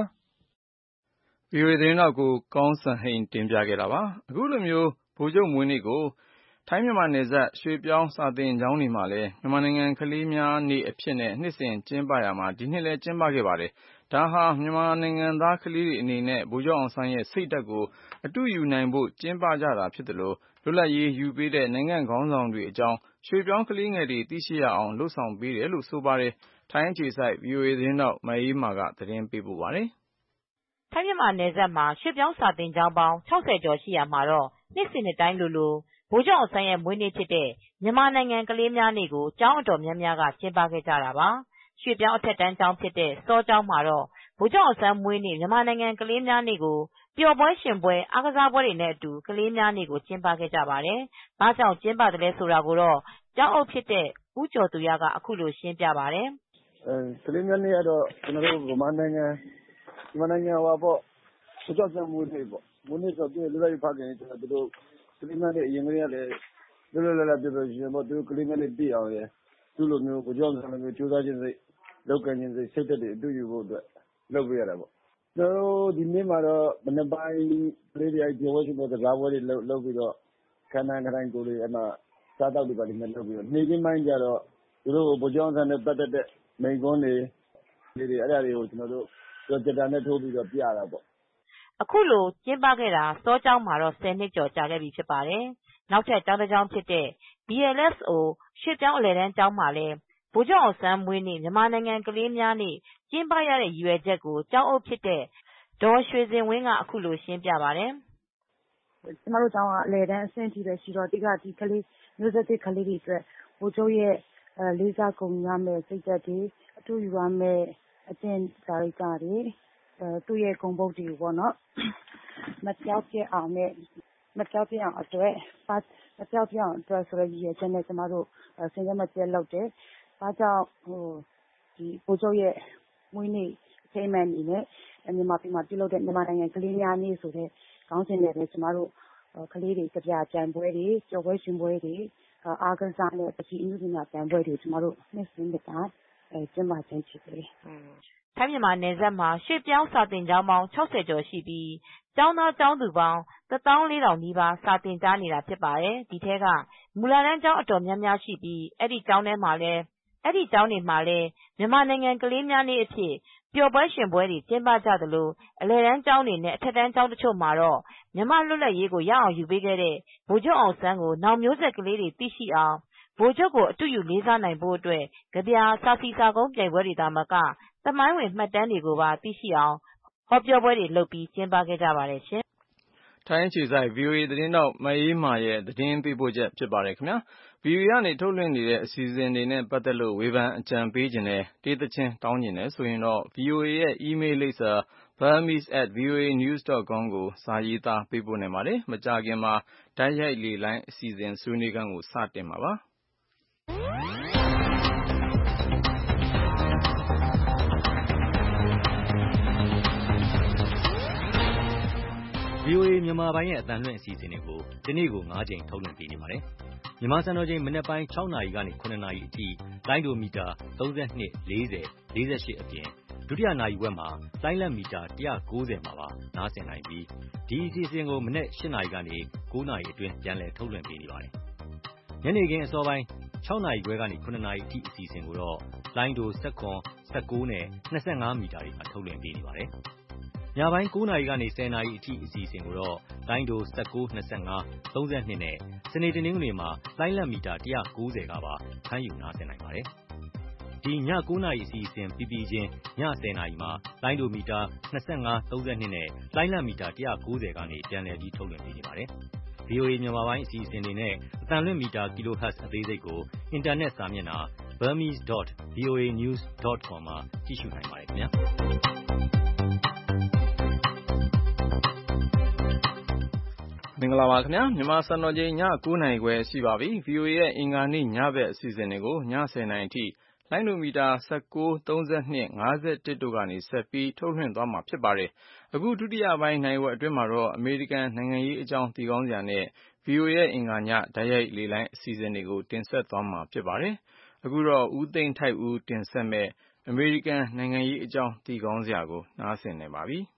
VOA သတင်းတော်ကိုကောင်းစံဟိန်တင်ပြခဲ့တာပါအခုလိုမျိုးဗိုလ်ချုပ်မွေးနေ့ကိုထိုင်းမြန်မာနယ်စပ်ရွှေပြောင်းစာသင်ကျောင်းတွေမှာလည်းမြန်မာနိုင်ငံကလေးများနေ့အဖြစ်နဲ့နှစ်စဉ်ကျင်းပရမှာဒီနှစ်လည်းကျင်းပခဲ့ပါတယ်ဒါဟာမြန်မာနိုင်ငံသားကလေးတွေအနေနဲ့ဗိုလ်ချုပ်အောင်ဆန်းရဲ့စိတ်ဓာတ်ကိုအတူယူနိုင်ဖို့ကျင်းပကြတာဖြစ်တယ်လို့လွတ်လပ်ရေးယူပေးတဲ့နိုင်ငံခေါင်းဆောင်တွေအကြောင်းရွှေပြောင်းကလေးငယ်တွေသိရှိရအောင်လှုပ်ဆောင်ပေးတယ်လို့ဆိုပါတယ်ထိုင်းအခြေစိုက် VOA သတင်းတော်မအေးမာကသတင်းပေးပို့ပါတယ်ထိုင်းမြန်မာနယ်စပ်မှာရွှေပြောင်းစာသင်ကျောင်းပေါင်း60ကျော်ရှိရာမှာတော့နှစ်စဉ်နှစ်တိုင်းလိုဗိုလ်ချုပ်အောင်ဆန်းရဲ့မွေးနေ့ဖြစ်တဲ့မြန်မာနိုင်ငံကလေးများနေ့ကိုကျောင်းအတော်များများကကျင်းပခဲ့ကြတာပါရွှေပြောင်းအထက်တန်းကျောင်းဖြစ်တဲ့စောကျောင်းမှာတော့ဗိုလ်ချုပ်အောင်ဆန်းမွေးနေ့မြန်မာနိုင်ငံကလေးများနေ့ကိုပျော်ပွဲရှင်ပွဲအားကစားပွဲတွေနဲ့အတူကလေးများနေ့ကိုကျင်းပခဲ့ကြပါတယ်။ဘာကြောင့်ကျင်းပတယ်လဲဆိုတာကိုတော့ကျောင်းအုပ်ဖြစ်တဲ့ဦးကျော်သူရကအခုလိုရှင်းပြပါတယ်။ကလေးများနေ့ကတော့ကျွန်တော်တို့မြန်မာနိုင်ငံဗိုလ်ချုပ်အောင်ဆန်းမွေးနေ့ပေါ့။မွေးနေ့ဆိုတော့လွတ်လပ်ရေးဖခင်ကျွန်တော်တို့ကလေးများနေ့အရင်ကတည်းကလည်းလွတ်လွတ်လပ်လပ်ပြည့်ရှင်ပေါ့သူကလေးများနေ့ပြည့်အောင်ရယ်သူ့လိုမျိုးဗိုလ်ချုပ်အောင်ဆန်းလိုမျိုးကြိုးစားခြင်းစိတ်လောက်ကန်ခြင်းစိတ်စိတ်သက်တွေအတူယူဖို့အတွက်လုပ်ပေးရတာပေါ့ကျွန်တော်တို့ဒီနေ့မှာတော့မနေ့ပိုင်းကလေးတွေပြောရှင်ပွဲကစားပွဲတွေလုပ်ပြီးတော့ခန္ဓာတိုင်းကိုယ်တွေအမှစားတောက်တွေပါလိမ့်မယ်လုပ်ပြီးတော့နေ့ချင်းပိုင်းကျတော့သူတို့ဗိုလ်ချုပ်အောင်ဆန်းနဲ့ပတ်သက်တဲ့မိန့်ခွန်းတွေအဲ့ဒါတွေကိုကျွန်တော်တို့ကြော်ကြတာနဲ့ထိုးပြီးတော့ပြရတာပေါ့အခုလိုကျင်းပခဲ့တာစောကျောင်းမှာတော့10နှစ်ကျော်ကြာခဲ့ပြီဖြစ်ပါတယ်။နောက်ထပ်ကျောင်းတစ်ကျောင်းဖြစ်တဲ့ BLSO ရွှေပြောင်းအလယ်တန်းကျောင်းမှာလည်းဗိုလ်ချုပ်အောင်ဆန်းမွေးနေ့မြန်မာနိုင်ငံကလေးများနေ့ကျင်းပရတဲ့ရည်ရွယ်ချက်ကိုကျောင်းအုပ်ဖြစ်တဲ့ဒေါ်ရွှေစင်ဝင်းကအခုလိုရှင်းပြပါတယ်။ကျမတို့ကျောင်းကအလယ်တန်းအဆင့်ထိပဲရှိတော့ဒီကဒီကလေးမျိုးဆက်သစ်ကလေးတွေအတွက်ဗိုလ်ချုပ်ရဲ့လေးစားဂုဏ်ရမယ်စိတ်သက်တွေအတူယူရမယ်အကျင့်စာရိတ္တတွေသူ့ရဲ့ဂုဏ်ပုဒ်တွေပေါ့နော်မပြောက်ပြအောင်အတွက်ဆိုတဲ့ရည်ရွယ်ချက်နဲ့ကျမတို့ဆင်ရက်မပြတ်လုပ်တယ်။ဘာကြောင့်ဒီဗိုလ်ချုပ်ရဲ့မွေးနေ့အထိမ်းအမှတ်အနေနဲ့မြန်မာပြည်မှာပြုလုပ်တဲ့မြန်မာနိုင်ငံကလေးများနေ့ဆိုတဲ့ခေါင်းစဉ်နဲ့ပဲကျမတို့ကလေးတွေကြပြကြံပွဲတွေကြော်ပွဲရှင်ပွဲတွေအားကစားနဲ့ပစီအမှုပညာကြံပွဲတွေကျမတို့နှစ်စဉ်တစ်တိုင်းကျင်းပခြင်းဖြစ်တယ်။ထိုင်းမြန်မာနယ်စပ်မှာရွှေပြောင်းစာသင်ကျောင်းပေါင်း60ကျော်ရှိပြီးကျောင်းသားကျောင်းသူပေါင်း14000နီးပါးစာသင်ကြားနေတာဖြစ်ပါတယ်။ဒီထဲကမူလတန်းကျောင်းအတော်များများရှိပြီးအဲဒီကျောင်းတွေမှာလည်းမြန်မာနိုင်ငံကလေးများနေ့အဖြစ်ပျော်ပွဲရှင်ပွဲတွေကျင်းပကြသလိုအလယ်တန်းကျောင်းတွေနဲ့အထက်တန်းကျောင်းတချို့မှာတော့မြန်မာလွတ်လပ်ရေးကိုရအောင်ယူပေးခဲ့တဲ့ဗိုလ်ချုပ်အောင်ဆန်းကိုနောက်မျိုးဆက်ကလေးတွေသိရှိအောင်ဗိုလ်ချုပ်ကိုအတူယူလေးစားနိုင်ဖို့အတွက်ကြပြစာစီစာကုန်းပြိုင်ပွဲတွေသာမကသမိုင်းဝင်မှတ်တမ်းတွေကိုပါသိရှိအောင်ဟောပြောပွဲတွေလုပ်ပြီးကျင်းပခဲ့ကြပါတယ်ရှင်။ထိုင်းအခြေစိုက် VOA သတင်းတော်မအေးမာရဲ့သတင်းပေးပို့ချက်ဖြစ်ပါတယ်ခင်ဗျာ။ VOA ကနေထုတ်လွှင့်နေတဲ့အစီအစဉ်တွေနဲ့ပတ်သက်လို့ဝေဖန်အကြံပေးခြင်းနဲ့တေးသချင်းတောင်းကျင်တယ်ဆိုရင်တော့ VOA ရဲ့ email လိပ်စာ burmese@voanews.com ကိုစာရေးသားပေးပို့နိုင်ပါတယ်။မကြာခင်မှာတိုက်ရိုက်လေလိုင်းအစီအစဉ်ဆွေးနွေးခန်းကိုစတင်မှာပါ။ VOA မြန်မာပိုင်းရဲ့အသံလွှင့်အစီအစဉ်တွေကိုဒီနေ့ကို9ကြိမ်ထုတ်လွှင့်ပေးနေပါတယ်။မြန်မာစံတော်ချိန်မနက်ပိုင်း6နာရီကနေ9နာရီအထိလိုင်းဒိုမီတာ32 40 48အပြင်ဒုတိယနာရီဝက်မှာလိုင်းလက်မီတာ190မှာပါနားဆင်နိုင်ပြီးဒီအစီအစဉ်ကိုမနက်8နာရီကနေ9နာရီအတွင်းပြန်လည်ထုတ်လွှင့်ပေးနေပါတယ်။ညနေခင်းအစောပိုင်း 6 နာရီခွဲကနေ 9 နာရီအထိအစီအစဉ်ကိုတော့လိုင်းဒို 17, 19 နဲ့ 25 မီတာတွေကထုတ်လွှင့်ပေးနေပါတယ်။ညပိုင်း 9 နာရီကနေ 10 နာရီအထိအစီအစဉ်ကိုတော့လိုင်းဒို 19, 25, 32 နဲ့စနေတနင်္ဂနွေမှာလိုင်းလတ်မီတာ 190 ကပါဖမ်းယူနားဆင်နိုင်ပါတယ်။ဒီည 9 နာရီအစီအစဉ်ပြီးပြီးချင်းည 10 နာရီမှာလိုင်းဒိုမီတာ 25, 32 နဲ့လိုင်းလတ်မီတာ 190 ကနေပြန်လည်ပြီးထုတ်လွှင့်ပေးနေပါတယ်။ VOA မြန်မာပိုင်းအစီအစဉ်တွေနဲ့အသံလွှင့်မီတာ kilohertz အသေးစိတ်ကိုအင်တာနက်စာမျက်နှာ burmese.voanews.com မှာကြည့်ရှုနိုင်ပါတယ်ခင်ဗျာ။မင်္ဂလာပါခင်ဗျာမြန်မာစံတော်ချိန်ည 9 နာရီခွဲရှိပါပြီ VOA ရဲ့အင်္ဂါနေ့ညဘက်အစီအစဉ်တွေကိုည 10 နာရီအထိလိုင်းဒိုမီတာ 19, 32, 51 တို့ကနေဆက်ပြီးထုတ်လွှင့်သွားမှာဖြစ်ပါတယ်။အခုဒုတိယပိုင်းနိုင်ဝက်အတွင်းမှာတော့အမေရိကန်နိုင်ငံရေးအကြောင်းသိကောင်းစရာနဲ့ VOA ရဲ့အင်္ဂါညတိုက်ရိုက်လေလိုင်းအစီအစဉ်တွေကိုတင်ဆက်သွားမှာဖြစ်ပါတယ်။အခုတော့ဦးသိန်းထိုက်ဦးတင်ဆက်မဲ့အမေရိကန်နိုင်ငံရေးအကြောင်းသိကောင်းစရာကိုနားဆင်နေပါပြီ။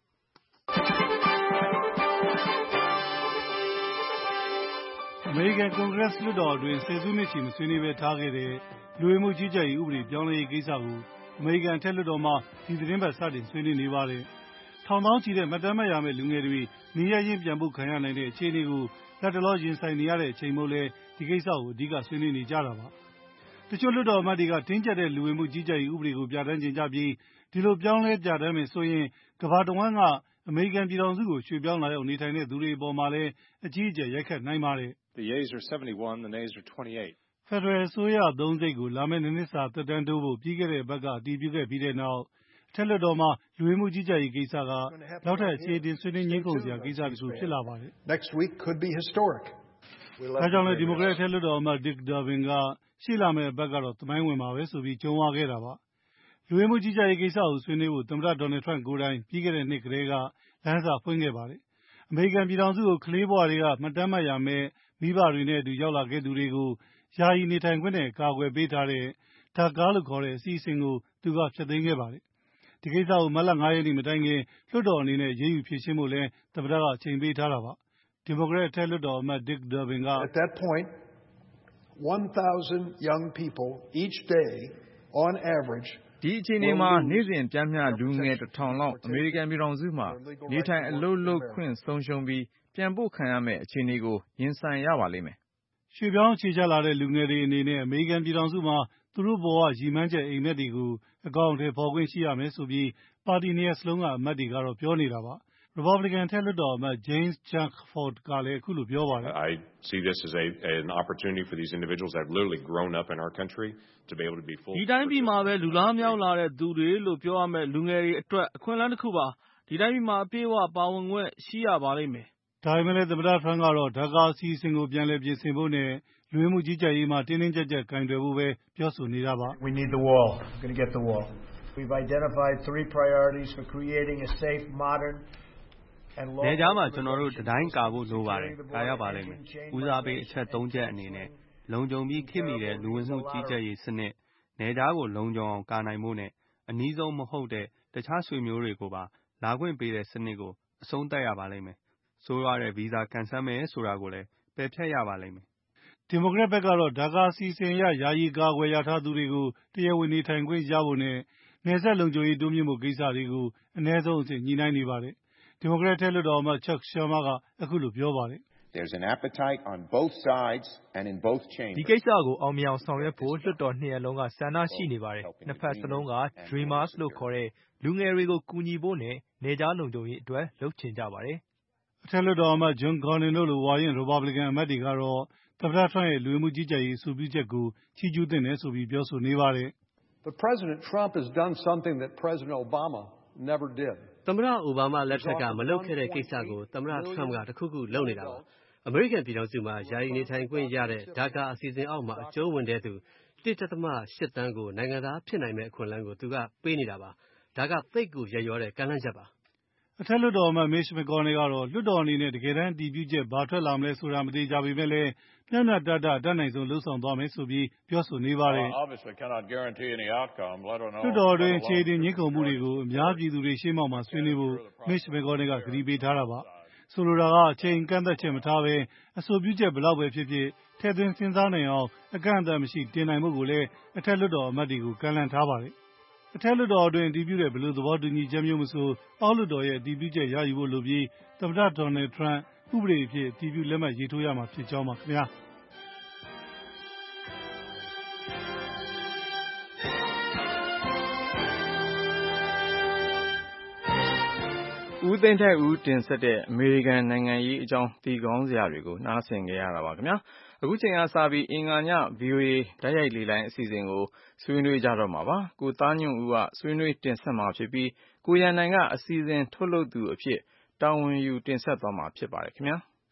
အမေရိကန်ကွန်ဂရက်လွှတ်တော်အတွင်းဆယ်စုနှစ်ချီမဆွေးနွေးပဲထားခဲ့တဲ့လူဝင်မှုကြီးကြပ်ရေးဥပဒေပြောင်းလဲရေးကိစ္စကိုအမေရိကန်အထက်လွှတ်တော်မှာဒီသတင်းပတ်စတင်ဆွေးနွေးနေပါတယ်။ထောင်သောင်းချီတဲ့မှတ်တမ်းမှတ်ရမယ့်လူငယ်တွေနေရပ်ရင်းပြန်ဖို့ခံရနိုင်တဲ့အခြေအနေကိုလက်တလောရင်ဆိုင်နေရတဲ့အချိန်မို့လဲဒီကိစ္စကိုအဓိကဆွေးနွေးနေကြတာပါ။တချို့လွှတ်တော်အမတ်တွေကတင်းကျပ်တဲ့လူဝင်မှုကြီးကြပ်ရေးဥပဒေကိုပြဋ္ဌာန်းခြင်းကြပြီးဒီလိုပြောင်းလဲပြဋ္ဌာန်းမယ်ဆိုရင်ကမ္ဘာတဝန်းကအမေရိကန်ပြည်ထောင်စုကိုရွှေ့ပြောင်းလာရောက်နေထိုင်တဲ့သူတွေအပေါ်မှာလည်းအကြီးအကျယ်ရိုက်ခတ်နိုင်ပါတယ်။ The yeas are 71, the nays are 28. ဖက်ဒရယ်အစိုးရအသုံးစရိတ်ကိုလာမယ့်နှစ်စာသက်တမ်းတိုးဖို့ပြီးခဲ့တဲ့အပတ်ကအတည်ပြုခဲ့ပြီးတဲ့နောက်အထက်လွှတ်တော်မှာလူဝင်မှုကြီးကြပ်ရေးကိစ္စကနောက်ထပ်အခြေအတင်ဆွေးနွေးငြင်းခုန်စရာကိစ္စတခုဖြစ်လာပါတယ်။ Next week could be historic. ဒါကြောင့်လည်းဒီမိုကရက်အထက်လွှတ်တော်အမတ် Dick Durbin ကရှေ့လာမယ့်အပတ်ကတော့သမိုင်းဝင်ပါပဲဆိုပြီးကြုံဝါခဲ့တာပါ။လူဝင်မှုကြီးကြပ်ရေးကိစ္စကိုဆွေးနွေးဖို့သမ္မတဒေါ်နယ်ထရန့်ကိုယ်တိုင်ပြီးခဲ့တဲ့နှစ်ကတည်းကလမ်းစာဖွင့်ခဲ့ပါတယ်။အမေရိကန်ပြည်ထောင်စုကိုကလေးဘဝတွေကမှတ်တမ်းမှတ်ရမယ့်မိဘတွေနဲ့အတူရောက်လာခဲ့သူတွေကိုယာယီနေထိုင်ခွင့်နဲ့ကာကွယ်ပေးထားတဲ့DACAလို့ခေါ်တဲ့အစီအစဉ်ကိုသူကဖျက်သိမ်းခဲ့ပါတယ်။ဒီကိစ္စကိုမတ်လ 5 ရက်နေ့မတိုင်ခင်လွှတ်တော်အနေနဲ့ရေးယူဖြေရှင်းဖို့လဲသမ္မတကအချိန်ပေးထားတာပါ။ဒီမိုကရက်အထက်လွှတ်တော်အမတ် Dick Durbin က At that point 1,000 young people each day on average ဒီအချိန်မှာနေ့စဉ်ပြင်းပြလူငယ် 1,000 လောက်အမေရိကန်ပြည်ထောင်စုမှာနေထိုင်အလုပ်လုပ်ခွင့်ဆုံးရှုံးပြီးပြန်ပို့ခံရမယ့်အခြေအနေကိုရင်ဆိုင်ရပါလိမ့်မယ်။ရွှေ့ပြောင်းအခြေချလာတဲ့လူငယ်တွေအနေနဲ့အမေရိကန်ပြည်ထောင်စုမှာသူတို့ဘဝရည်မှန်းချက်အိမ်မက်တွေကိုအကောင့်အထည်ဖော်ခွင့်ရှိရမယ်ဆိုပြီးပါတီနှစ်ရပ်စလုံးကအမတ်တွေကတော့ပြောနေတာပါ။ Republican အထက်လွှတ်တော်အမတ် James Lankford ကလည်းအခုလိုပြောပါတယ်။ I see this as an opportunity for these individuals that have literally grown up in our country to be able to be full. ဒီတိုင်းပြည်မှာပဲလူလားမြောက်လာတဲ့သူတွေလို့ပြောရမယ့်လူငယ်တွေအတွက်အခွင့်အလမ်းတစ်ခုပါ။ဒီတိုင်းပြည်မှာအပြည့်အဝပါဝင်ခွင့်ရှိရပါလိမ့်မယ်။ဒါပေမဲ့လည်းသမ္မတထရန့်ကတော့DACAအစီအစဉ်ကိုပြန်လည်ပြင်ဆင်ဖို့နဲ့လူဝင်မှုကြီးကြပ်ရေးမှာတင်းတင်းကျပ်ကျပ်ကိုင်တွယ်ဖို့ပဲပြောဆိုနေတာပါ။ We need the wall. We're going to get the wall. We've identified 3 priorities for creating a safe, modern နယ်ကြားမှာကျွန်တော်တို့တတိုင်းကာဖို့လိုပါတယ်။ဒါရပါလိမ့်မယ်။ဦးစားပေးအချက် 3 ချက်အနေနဲ့လုံခြုံပြီးခေတ်မီတဲ့လူဝင်မှုကြီးကြပ်ရေးစနစ်နယ်ကြားကိုလုံခြုံအောင်ကာနိုင်ဖို့နဲ့အနည်းဆုံးမဟုတ်တဲ့တခြားဆွေမျိုးတွေကိုပါလာခွင့်ပေးတဲ့စနစ်ကိုအဆုံးသတ်ရပါလိမ့်မယ်။ဆိုရတဲ့ဗီဇာကန်ဆယ်မယ်ဆိုတာကိုလည်းပယ်ဖျက်ရပါလိမ့်မယ်။ဒီမိုကရက်ဘက်ကတော့DACAအစီအစဉ်အရယာယီကာကွယ်ရထားသူတွေကိုတရားဝင်နေထိုင်ခွင့်ရဖို့နဲ့နယ်စပ်လုံခြုံရေးတိုးမြှင့်ဖို့ကိစ္စတွေကိုအ ਨੇ ဆုံးအဆင့်ညှိနှိုင်းနေပါတယ်။ဒီမိုကရက်အထက်လွှတ်တော်အမတ် Chuck Schumer ကအခုလိုပြောပါတယ်။ There's an appetite on both sides and in both chambers. ဒီကိစ္စကိုအောင်မြင်အောင်ဆောင်ရွက်ဖို့လွှတ်တော်နှစ်ရပ်လုံးကဆန္ဒရှိနေပါတယ်။နှစ်ဖက်စလုံးက Dreamers လို့ခေါ်တဲ့လူငယ်တွေကိုကူညီဖို့နဲ့နယ်ခြားလုံခြုံရေးအတွက်လုပ်ချင်ကြပါတယ်။အထက်လွှတ်တော်အမတ် John Cornyn တို့လိုဝါရင့် Republican အမတ်တွေကတော့သမ္မတထရန့်ရဲ့လူဝင်မှုကြီးကြပ်ရေးအဆိုပြုချက်ကိုချီးကျူးသင့်တယ်ဆိုပြီးပြောဆိုနေပါတယ်။ But President Trump has done something that President Obama never did. သမ္မတအိုဘားမားလက်ထက်ကမလုပ်ခဲ့တဲ့ကိစ္စကိုသမ္မတထရန့်ကတခုခုလုပ်နေတာပါ။အမေရိကန်ပြည်ထောင်စုမှာယာယီနေထိုင်ခွင့်ရတဲ့DACAအစီအစဉ်အောက်မှာအကျုံးဝင်တဲ့သူ 1.8 သန်းကိုနိုင်ငံသားဖြစ်နိုင်မယ့်အခွင့်အလမ်းကိုသူကပေးနေတာပါ။ဒါကသိပ်ကိုရက်ရောတဲ့ကမ်းလှမ်းချက်ပါ။အထက်လွှတ်တော်အမတ် Mitch McConnell ကတော့လွှတ်တော်အနေနဲ့တကယ်တမ်းအတည်ပြုချက်ဘာထွက်လာမလဲဆိုတာမသေချာပေမဲ့လည်းမျှမျှတတအတတ်နိုင်ဆုံးလုပ်ဆောင်သွားမယ်ဆိုပြီးပြောဆိုနေပါတယ်။လွှတ်တော်တွင်းအခြေအတင်ငြင်းခုန်မှုတွေကိုအများပြည်သူတွေရှေ့မှောက်မှာဆွေးနွေးဖို့Mitch McConnell ကကတိပေးထားတာပါ။ဆိုလိုတာကအချိန်ကန့်သက်ချက်မထားဘဲအဆိုပြုချက်ဘယ်လောက်ပဲဖြစ်ဖြစ်ထည့်သွင်းစဉ်းစားနိုင်အောင်အကန့်အသတ်မရှိတင်နိုင်ဖို့ကိုလည်းအထက်လွှတ်တော်အမတ်တွေကိုကမ်းလှမ်းထားပါတယ်။အထက်လွှတ်တော်အတွင်းအတည်ပြုတဲ့ဘယ်လိုသဘောတူညီချက်မျိုးမဆိုအောက်လွှတ်တော်ရဲ့အတည်ပြုချက်ရယူဖို့လိုပြီးသမ္မတဒေါ်နယ်ထရန့်ဥပဒေအဖြစ်အတည်ပြုလက်မှတ်ရေးထိုးရမှာဖြစ်ကြောင်းပါခင်ဗျာ။ဦးသိန်းထိုက်ဦးတင်ဆက်တဲ့အမေရိကန်နိုင်ငံရေးအကြောင်းသိကောင်းစရာတွေကိုနားဆင်ကြရတာပါခင်ဗျာအခုချိန်ကစပြီးအင်္ဂါည VOA တိုက်ရိုက်လေလိုင်းအစီအစဉ်ကိုဆွေးနွေးကြတော့မှာပါကိုသားညွန့်ဦးကဆွေးနွေးတင်ဆက်မှာဖြစ်ပြီးကိုရန်နိုင်ကအစီအစဉ်ထုတ်လုပ်သူအဖြစ်တာဝန်ယူတင်ဆက်သွားမှာဖြစ်ပါတယ်ခင်ဗျာ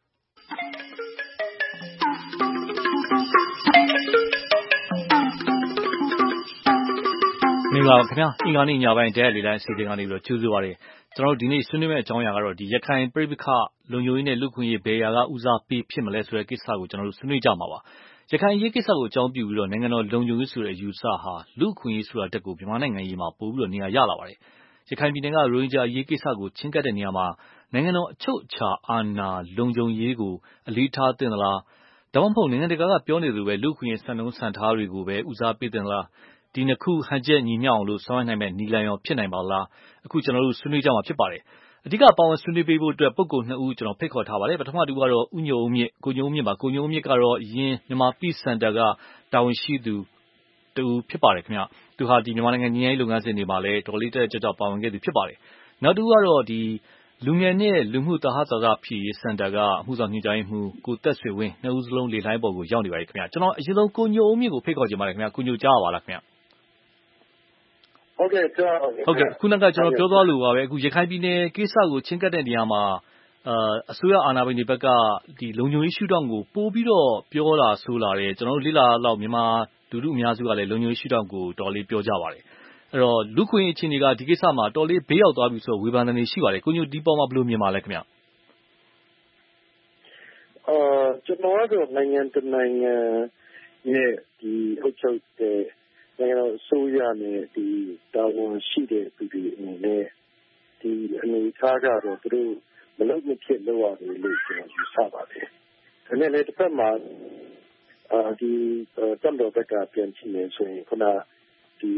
မင်္ဂလာပါခင်ဗျာအင်္ဂါနေ့ညပိုင်းတိုက်ရိုက်လေလိုင်းအစီအစဉ်ကနေပြီးတော့ကြိုဆိုပါရစေကျွန်တော်ဒီနေ့ဆွေးနွေးမယ့်အကြောင်းအရာကတော့ဒီရခိုင်ပြည်ပခလုံခြုံရေးနဲ့လူခွင့်ရေးဘယ်ရာကဦးစားပေးဖြစ်မလဲဆိုတဲ့ကိစ္စကိုကျွန်တော်တို့ဆွေးနွေးကြမှာပါရခိုင်ရေးကိစ္စကိုအကြောင်းပြုပြီးတော့နိုင်ငံတော်လုံခြုံရေးဆိုတဲ့အယူဆဟာလူခွင့်ရေးဆိုတာတက်ကိုမြန်မာနိုင်ငံရေးမှာပို့ပြီးတော့နေရာရလာပါတယ်ရခိုင်ပြည်နယ်ကရိုဟင်ဂျာရေးကိစ္စကိုချင်းကပ်တဲ့နေရာမှာနိုင်ငံတော်အချုပ်အခြာအာဏာလုံခြုံရေးကိုအလေးထားသင့်သလားဒါမှမဟုတ်နိုင်ငံတကာကပြောနေသလိုပဲလူခွင့်ရေးစံနှုန်းစံထားတွေကိုပဲဦးစားပေးသင့်သလားဒီနှစ်ခုဟန်ချက်ညီမျှအောင်လို့ဆောင်ရွက်နိုင်မဲ့နီလန်ရောဖြစ်နိုင်ပါလားအခုကျွန်တော်တို့ဆွေးနွေးကြမှာဖြစ်ပါတယ်အဓိကပါဝင်ဆွေးနွေးပေးဖို့အတွက်ပုဂ္ဂိုလ်2ဦးကျွန်တော်ဖိတ်ခေါ်ထားပါတယ်ပထမတူကတော့ဦးညိုဦးမြင့်ကိုညိုဦးမြင့်ပါကိုညိုဦးမြင့်ကတော့ယင်းမြန်မာ Peace Center ကတာဝန်ရှိသူတူဖြစ်ပါတယ်ခင်ဗျသူဟာဒီမြန်မာနိုင်ငံညီညွတ်ရေးလုပ်ငန်းစဉ်တွေမှာလည်းတော်လေးတက်ကြွပါဝင်ခဲ့သူဖြစ်ပါတယ်နောက်တူကတော့ဒီလူငယ်နဲ့လူမှုသဟဇာတဖြစ်ရေးစင်တာကအမှုဆောင်ညွှန်ကြားရေးမှူးကိုသက်ဆွေဝင်းနှစ်ဦးစလုံးလေလိုင်းပေါ်ကိုရောက်နေပါတယ်ခင်ဗျကျွန်တော်အရင်ဆုံးကိုညိုဦးမြင့်ကိုဖိတ်ခေါ်ချင်ပါတယ်ခင်ဗျကိုညိုကြားပါလားခင်ဗျဟုတ်ကဲ့ကြားပါဟုတ်ကဲ့ခုနကကျွန်တော်ပြောသွားလို့ပါပဲအခုရခိုင်ပြည်နယ်ကိစ္စကိုချင်းကပ်တဲ့နေရာမှာအစိုးရအာဏာပိုင်တွေဘက်ကဒီလုံခြုံရေးရှုထောင့်ကိုပို့ပြီးတော့ပြောတာဆိုလာတယ်ကျွန်တော်တို့လေ့လာလောက်မြန်မာလူထုအများစုကလည်းလုံခြုံရေးရှုထောင့်ကိုတော်လေးပြောကြပါတယ်အဲ့တော့လူခွင့်အခြေအနေကဒီကိစ္စမှာတော်လေးဘေးရောက်သွားပြီဆိုတော့ဝေဖန်နေရှိပါတယ်ကိုညိုဒီပေါ်မှာဘယ်လိုမြင်ပါလဲခင်ဗျကျွန်တော်တို့နိုင်ငံတနိုင်ငံရဲ့ဒီအုပ်ချုပ်တဲ့နိုင်ငံတော်အစိုးရနဲ့ဒီတာဝန်ရှိတဲ့သူတွေအနေနဲ့ဒီအနေအထားကတော့သူတို့မလုပ်မဖြစ်လုပ်ရတယ်လို့ကျွန်တော်ယူဆပါတယ်။ဒါနဲ့လည်းတစ်ဖက်မှာဒီတမ်တော်ဘက်ကပြန်ကြည့်နေဆိုရင်ခုနဒီ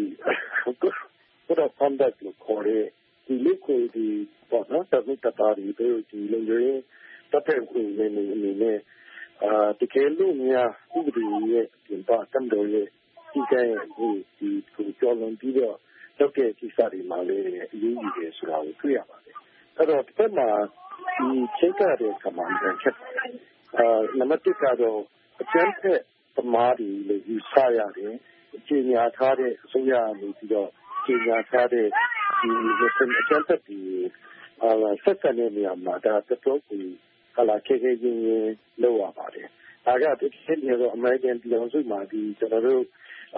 conduct လို့ခေါ်တဲ့ဒီလူကိုဒီပေါ့နော်သတိတာတွေဒီလုံခြုံရေးတပ်ဖွဲ့ဝင်တွေအနေနဲ့တကယ်လို့များဥပဒေရဲ့ပြင်ပတမ်တော်ရဲ့ဒီကဲဒီကိုကြော်လွန်ပြီးတော့လုပ်တဲ့ကိစ္စတွေမှာလည်းအရေးကြီးတယ်ဆိုတာကိုတွေ့ရပါတယ်။အဲ့တော့ဒီမှာဒီချိန်ကတဲ့ကမ္ဘာနဲ့ချက်နံပါတ်1ကတော့အကျဉ်းသက်သမားတွေလို့ယူဆရတယ်။ကြေညာထားတဲ့အစိုးရအနေပြီးတော့ကြေညာထားတဲ့ဒီအကျဉ်းသက်ဒီဆက်ဆံတဲ့နေရာမှာဒါတော်တော်ကိုခဲခဲရင်းရင်းလုပ်ရပါတယ်။ဒါကဒီဖြစ်နေတော့ American ပြည်တော်စုမှာဒီကျွန်တော်တို့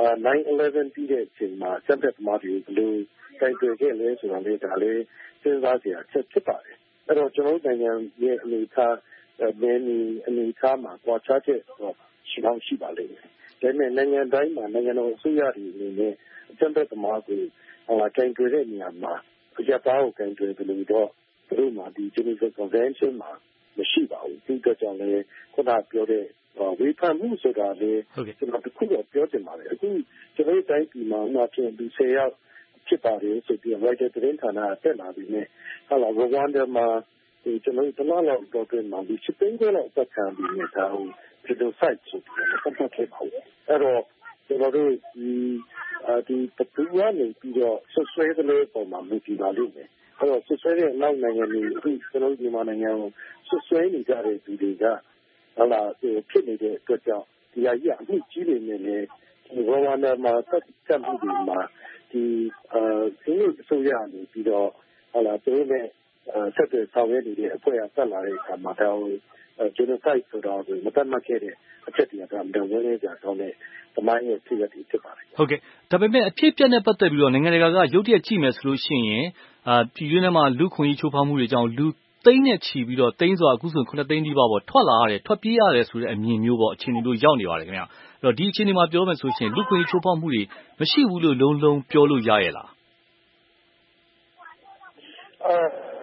9/11 ပြီးတဲ့အချိန်မှာစက်တက်သမားတွေဘယ်လိုတိုင်တွေ့ခဲ့လဲဆိုတာလည်းဒါလည်းစဉ်းစားစရာချက်ဖြစ်ပါတယ်။အဲ့တော့ကျွန်တော်တို့နိုင်ငံရဲ့အနေအထားအနေအထားမှာပေါ်ချချက်တော့ရှိပါလိမ့်မယ်။ဒါပေမဲ့နိုင်ငံတိုင်းမှာနိုင်ငံတော်အစိုးရတွေအနေနဲ့စက်တက်သမားကိုတိုင်တွေ့တဲ့နေရာမှာအကြမ်းဖက်ကိုတိုင်တွေ့တယ်လို့တော့သူတို့မှာဒီ Geneva Convention မှာမရှိပါဘူးဒီတော့ကြောင့်လည်းခုနပြောတဲ့ဝေဖန်မှုဆိုတာလေကျွန်တော်တခုတော့ပြောချင်ပါတယ်အခုကျွန်တော်တိုင်းပြည်မှာဥပမာဖြင့်ဒီ10ရောက်ဖြစ်ပါတယ်ဆိုပြီး Reuters သတင်းဌာနတက်လာပြီးねဟာလာရဝမ်ဒါမှာဒီကျွန်တော်တလားလောက်တော့ပြန်မှာဒီစစ်ပင်းကလည်းပတ်ခံပြီးနေတာဟိုဒီလို site ဆိုပြီးတော့ဆက်ဖြစ်ပါဦးအဲ့တော့ကျွန်တော်တို့ဒီတူရနေပြီးတော့ဆွဆွဲတဲ့ပုံမှာမူတည်ပါလိမ့်မယ်အဲ့တော့ဆွဆွဲတဲ့နောက်နိုင်ငံတွေအခုကျွန်တော်မြန်မာနိုင်ငံကိုဆွဆွဲနေကြတဲ့သူတွေကဟာလာဖြစ်နေတဲ့အတွက်ကြောင့်ဒီအရာကြီးအမှုကြီးတွေနဲ့လည်းဒီရဝမ်ဒါမှာဆက်မှုတွေမှာဒီဒီအစိုးရနေပြီးတော့ဟာလာသူနဲ့ဆက်တဲ့ဆောင်ရွက်နေတဲ့အဖွဲ့အစည်းလာတဲ့အခါမှာတော့genocide ဆိုတော့မတတ်မှတ်ခဲ့တဲ့အချက်တွေကမတော်ဝင်ကြတော့တဲ့သမိုင်းရဲ့ဖြစ်ရပ်တွေဖြစ်ပါတယ်ဟုတ်ကဲ့ဒါပေမဲ့အဖြစ်ပြက်နဲ့ပတ်သက်ပြီးတော့နိုင်ငံတကာကရုတ်တရက်ကြည့်မယ်ဆိုလို့ရှိရင်ပြည်တွင်းထဲမှာလူခွင့်ရေးချိုးဖောက်မှုတွေကြောင့်လူသိန်းနဲ့ချီပြီးတော့သိန်းဆိုတာအခုဆို9သိန်းတိပါပေါ့ထွက်လာရတယ်ထွက်ပြေးရတယ်ဆိုတဲ့အမြင်မျိုးပေါ့အခြေအနေမျိုးရောက်နေပါတယ်ခင်ဗျအဲ့တော့ဒီအခြေအနေမှာပြောမယ်ဆိုရှင်လူခွင့်ရေးချိုးဖောက်မှုတွေမရှိဘူးလို့လုံးလုံးပြောလို့ရရဲ့လား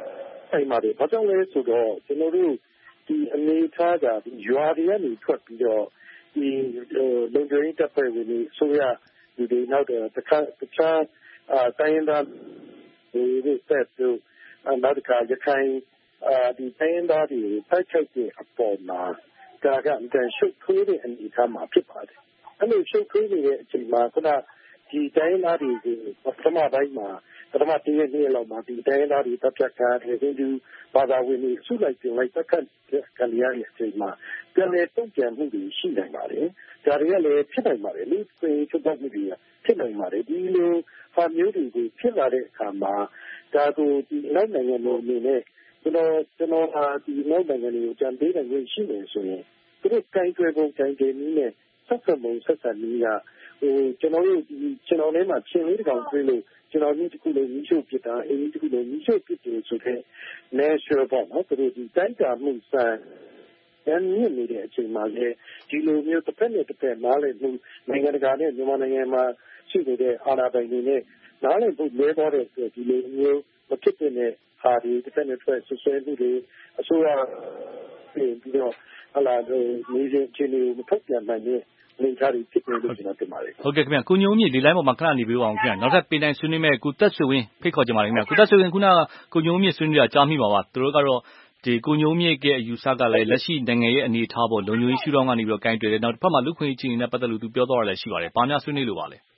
ဆိုင်ပါတယ်ဘာကြောင့်လဲဆိုတော့ကျွန်တော်တို့ဒီအနေထားကရွာတွေကနေထွက်ပြီးတော့ဒီလုံခြုံရေးတပ်ဖွဲ့ဝင်တွေဆိုရဒီနောက်တခြားတိုင်းရင်းသားတွေဆက်သူနောက်တစ်ခါရခိုင်ဒီတိုင်းရင်းသားတွေတိုက်ခိုက်တဲ့အပေါ်မှာဒါကအန်ရှုပ်ထွေးတဲ့အနေအထားမှာဖြစ်ပါတယ်အဲ့လိုရှုပ်ထွေးနေတဲ့အချိန်မှာခုနဒီတိုင်းရင်းသားတွေကိုပထမပိုင်းမှာပထမတည့်ရနေ့လောက်မှာဒီတိုင်းရင်းသားတွေတပ်ဖြတ်ခံတဲ့ဟိန္ဒူဘာသာဝင်တွေစုလိုက်ပြင်လိုက်တက်ခတ်ခံရတဲ့အချိန်မှာပြန်လည်တုံ့ပြန်မှုတွေရှိနိုင်ပါတယ်ဒါတွေကလည်းဖြစ်နိုင်ပါတယ်လူတွေချုပ်ပတ်မှုတွေဖြစ်နိုင်ပါတယ်ဒီလိုဟာမျိုးတွေကိုဖြစ်လာတဲ့အခါမှာဒါကိုဒီနောက်နိုင်ငံတွေအနေနဲ့ကျွန်တော်ဟာဒီနောက်နိုင်ငံတွေကိုကြံပေးနိုင်လို့ရှိနေဆိုရင်သူတို့ကိုင်တွယ်ပုံကိုင်တွယ်နည်းနဲ့ဆက်ဆံပုံဆက်ဆံနည်းကကျွန်တော်ထဲမှာချင်းလေးတစ်ကောင်ပြေးလို့ကျွန်တော်ကြီးတစ်ခုလုံးကြီးချုပ်ပြတာအင်းကြီးတစ်ခုလုံးကြီးချုပ်ပြတယ်ဆိုတဲ့ national ပေါ့နော်သူတို့ဒီတိုက်တာမှုစံတန်းမြင့်နေတဲ့အချိန်မှာလည်းဒီလိုမျိုးတစ်ဖက်နဲ့တစ်ဖက်နားလည်မှုနိုင်ငံတကာနဲ့မြန်မာနိုင်ငံမှာရှိနေတဲ့အာဏာပိုင်တွေနဲ့နားလည်မှုလဲသွားတဲ့ဒီလိုမျိုးမဖြစ်တဲ့ဟာဒီတစ်ဖက်နဲ့တစ်ဖက်ဆွဆွဲမှုတွေအစိုးရပြီးတော့ဟလာနေချင်းချင်းတွေမထုတ်ပြန်နိုင်တဲ့နေသားတွေဖြစ်နေလို့ကျွန်တော်တင်ပါတယ်ဟုတ်ကဲ့ခင်ဗျကိုညိုမြင့်ဒီ line ပေါ်မှာခဏနေပြီးအောင်ခင်ဗျနောက်ထပ်ပေးတိုင်းဆွေးနွေးမဲ့ကိုသက်ဆွေဝင်းဖိတ်ခေါ်ကြပါလိမ့်ခင်ဗျကိုသက်ဆွေဝင်းခုနကကိုညိုမြင့်ဆွေးနွေးတာကြားမိပါပါသူတို့ကတော့ဒီကိုညိုမြင့်ရဲ့အယူဆကလည်းလက်ရှိနိုင်ငံရဲ့အနေအထားပေါ်လုံခြုံရေးရှုထောင့်ကနေပြီးတော့ကိုင်တွယ်တယ်နောက်တစ်ဖက်မှာလူခွင့်အခြေအနေနဲ့ပတ်သက်လို့သူပြောသွားတာလည်းရှိပါတယ်ဘာများဆွေးနွေးလို့ပါလဲ